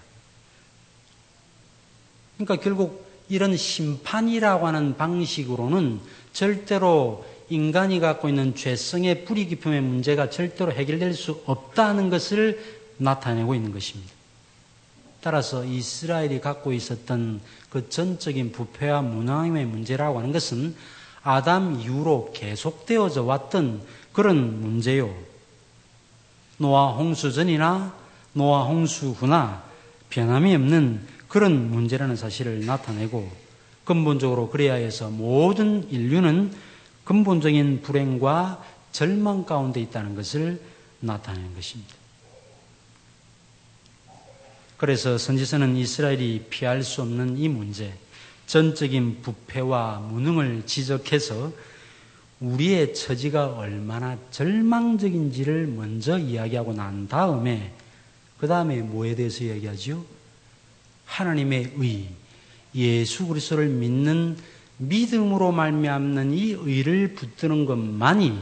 그러니까 결국 이런 심판이라고 하는 방식으로는 절대로 인간이 갖고 있는 죄성의 뿌리 깊음의 문제가 절대로 해결될 수 없다는 것을 나타내고 있는 것입니다. 따라서 이스라엘이 갖고 있었던 그 전적인 부패와 무능함의 문제라고 하는 것은 아담 이후로 계속되어져 왔던 그런 문제요. 노아 홍수 전이나 노아 홍수 후나 변함이 없는 그런 문제라는 사실을 나타내고 근본적으로 그래야 해서 모든 인류는 근본적인 불행과 절망 가운데 있다는 것을 나타내는 것입니다. 그래서 선지서는 이스라엘이 피할 수 없는 이 문제, 전적인 부패와 무능을 지적해서 우리의 처지가 얼마나 절망적인지를 먼저 이야기하고 난 다음에 그 다음에 뭐에 대해서 이야기하죠? 하나님의 의, 예수 그리스도를 믿는 믿음으로 말미암는 이 의를 붙드는 것만이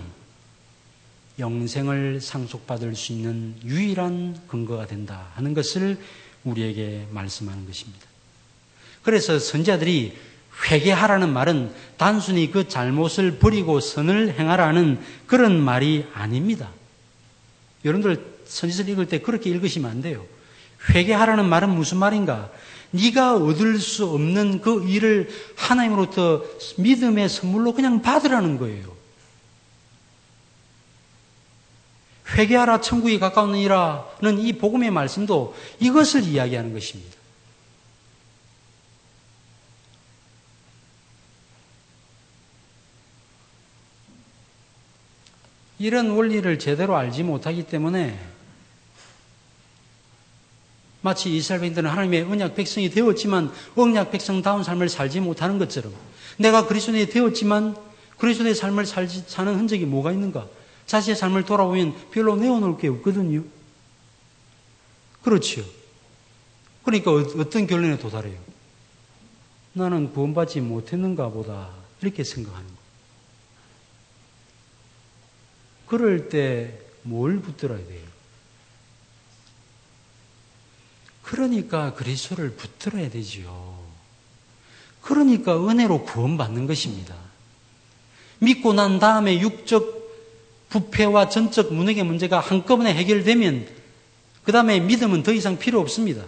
영생을 상속받을 수 있는 유일한 근거가 된다 하는 것을 우리에게 말씀하는 것입니다. 그래서 선지자들이 회개하라는 말은 단순히 그 잘못을 버리고 선을 행하라는 그런 말이 아닙니다. 여러분들 선지서를 읽을 때 그렇게 읽으시면 안 돼요. 회개하라는 말은 무슨 말인가? 네가 얻을 수 없는 그 일을 하나님으로부터 믿음의 선물로 그냥 받으라는 거예요. 회개하라 천국이 가까우니라는 이 복음의 말씀도 이것을 이야기하는 것입니다. 이런 원리를 제대로 알지 못하기 때문에 마치 이스라엘 백성들은 하나님의 언약 백성이 되었지만 언약 백성다운 삶을 살지 못하는 것처럼 내가 그리스도인이 되었지만 그리스도의 삶을 살지, 사는 흔적이 뭐가 있는가? 자신의 삶을 돌아보면 별로 내어놓을 게 없거든요. 그렇죠. 그러니까 어떤 결론에 도달해요? 나는 구원받지 못했는가 보다 이렇게 생각하는 거예요. 그럴 때 뭘 붙들어야 돼요? 그러니까 그리스도를 붙들어야 되지요. 그러니까 은혜로 구원받는 것입니다. 믿고 난 다음에 육적 부패와 전적 문역의 문제가 한꺼번에 해결되면 그 다음에 믿음은 더 이상 필요 없습니다.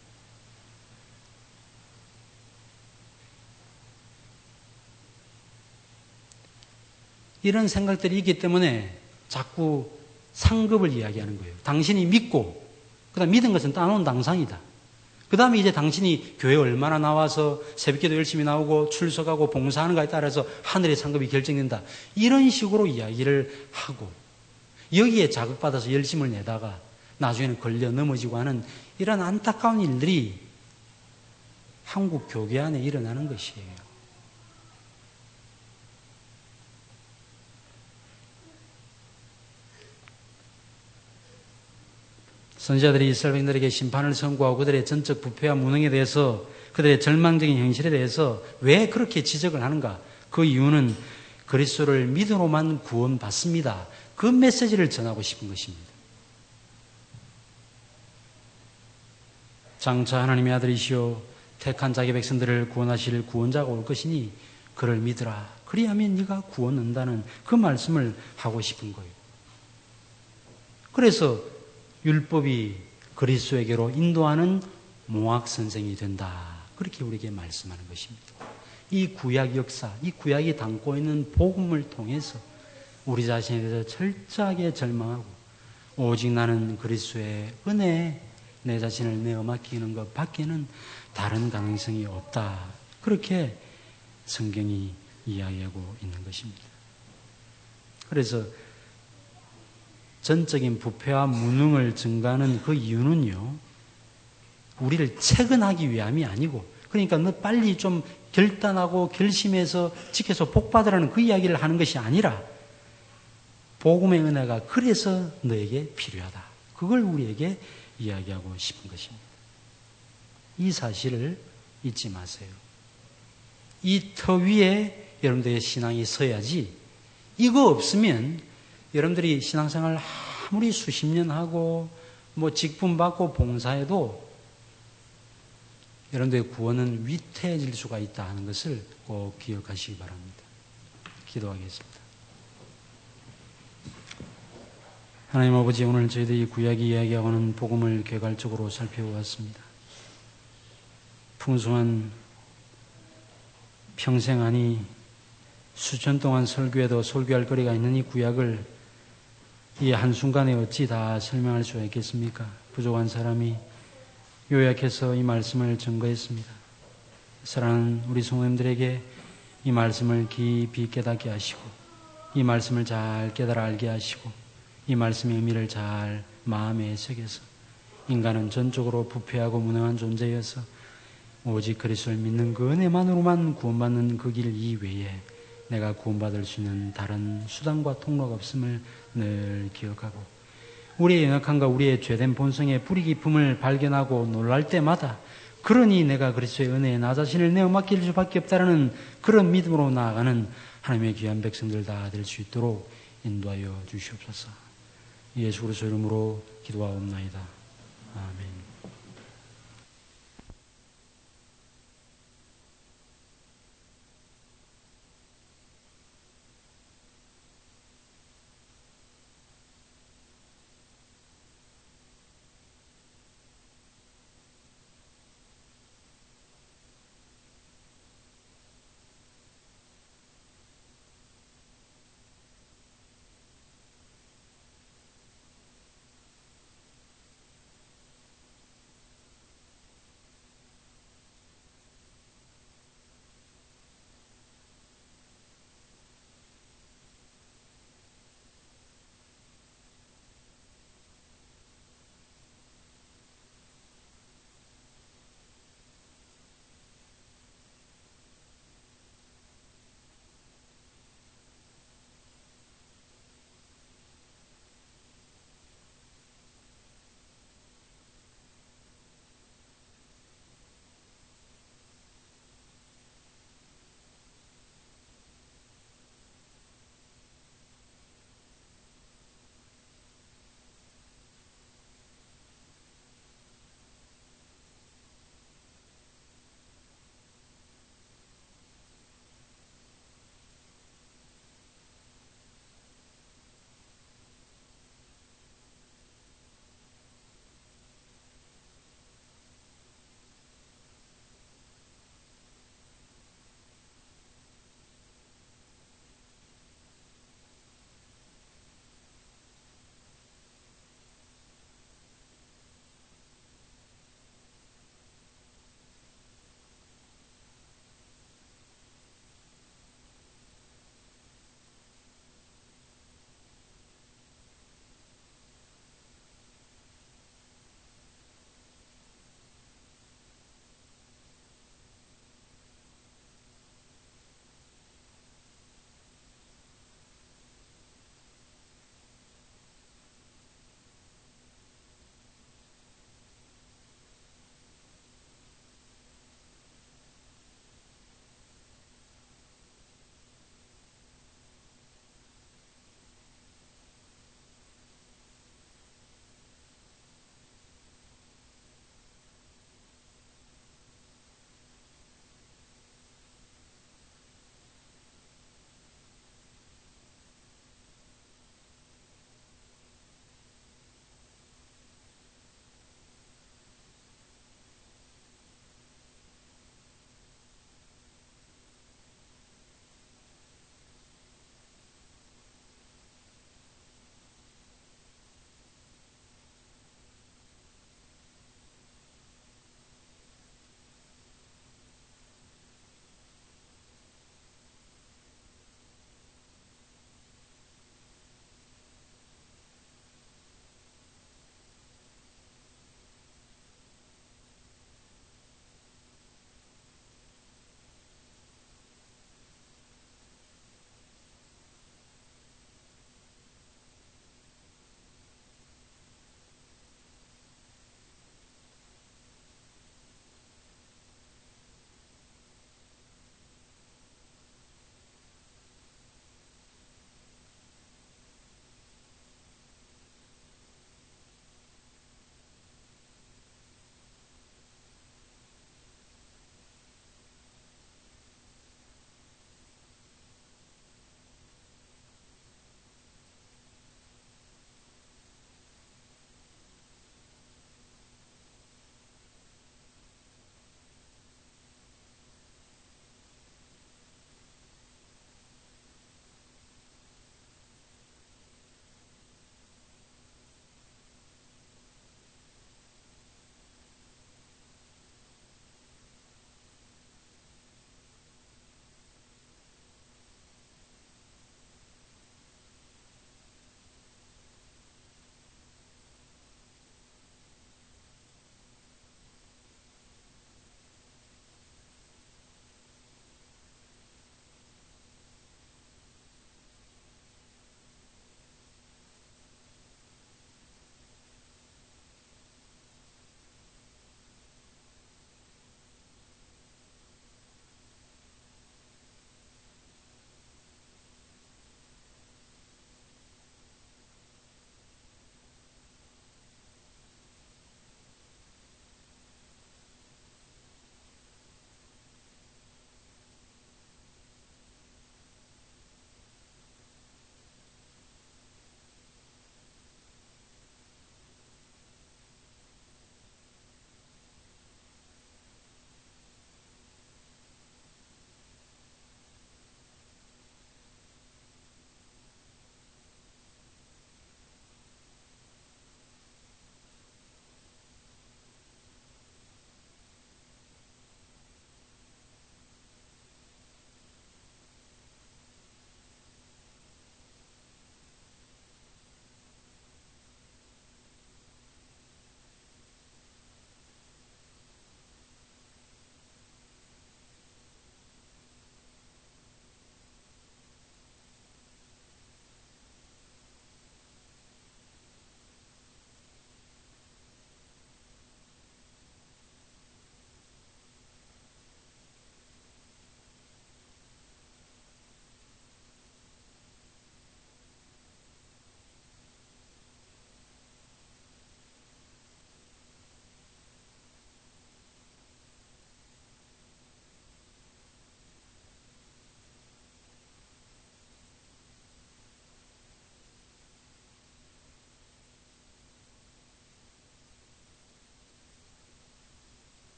이런 생각들이 있기 때문에 자꾸 상급을 이야기하는 거예요. 당신이 믿고 그 다음 믿은 것은 따놓은 당상이다. 그 다음에 이제 당신이 교회 얼마나 나와서 새벽기도 열심히 나오고 출석하고 봉사하는가에 따라서 하늘의 상급이 결정된다. 이런 식으로 이야기를 하고 여기에 자극받아서 열심을 내다가 나중에는 걸려 넘어지고 하는 이런 안타까운 일들이 한국 교회 안에 일어나는 것이에요. 선지자들이 이스라엘 백성들에게 심판을 선고하고 그들의 전적 부패와 무능에 대해서 그들의 절망적인 현실에 대해서 왜 그렇게 지적을 하는가? 그 이유는 그리스도를 믿음으로만 구원받습니다. 그 메시지를 전하고 싶은 것입니다. 장차 하나님의 아들이시오 택한 자기 백성들을 구원하실 구원자가 올 것이니 그를 믿으라. 그리하면 네가 구원 얻는다는 그 말씀을 하고 싶은 거예요. 그래서 율법이 그리스도에게로 인도하는 몽학 선생이 된다. 그렇게 우리에게 말씀하는 것입니다. 이 구약 역사, 이 구약이 담고 있는 복음을 통해서 우리 자신에 대해서 철저하게 절망하고 오직 나는 그리스도의 은혜에 내 자신을 내어 맡기는 것 밖에는 다른 가능성이 없다. 그렇게 성경이 이야기하고 있는 것입니다. 그래서 전적인 부패와 무능을 증가하는 그 이유는요, 우리를 채근하기 위함이 아니고, 그러니까 너 빨리 좀 결단하고 결심해서 지켜서 복받으라는 그 이야기를 하는 것이 아니라, 복음의 은혜가 그래서 너에게 필요하다. 그걸 우리에게 이야기하고 싶은 것입니다. 이 사실을 잊지 마세요. 이 터 위에 여러분들의 신앙이 서야지, 이거 없으면 여러분들이 신앙생활을 아무리 수십 년 하고 뭐 직분 받고 봉사해도 여러분들의 구원은 위태해질 수가 있다 하는 것을 꼭 기억하시기 바랍니다. 기도하겠습니다. 하나님 아버지, 오늘 저희들이 구약이 이야기하고는 복음을 개괄적으로 살펴보았습니다. 풍성한 평생 아니 수천 동안 설교해도 설교할 거리가 있는 이 구약을 이 한순간에 어찌 다 설명할 수가 있겠습니까? 부족한 사람이 요약해서 이 말씀을 증거했습니다. 사랑하는 우리 성도님들에게 이 말씀을 깊이 깨닫게 하시고 이 말씀을 잘 깨달아 알게 하시고 이 말씀의 의미를 잘 마음에 새겨서 인간은 전적으로 부패하고 무능한 존재여서 오직 그리스도를 믿는 그 은혜만으로만 구원받는 그 길 이외에 내가 구원받을 수 있는 다른 수단과 통로가 없음을 늘 기억하고 우리의 연약함과 우리의 죄된 본성의 뿌리 깊음을 발견하고 놀랄 때마다 그러니 내가 그리스도의 은혜에 나 자신을 내어 맡길 수밖에 없다는 그런 믿음으로 나아가는 하나님의 귀한 백성들 다 될 수 있도록 인도하여 주시옵소서. 예수 그리스도 이름으로 기도하옵나이다. 아멘.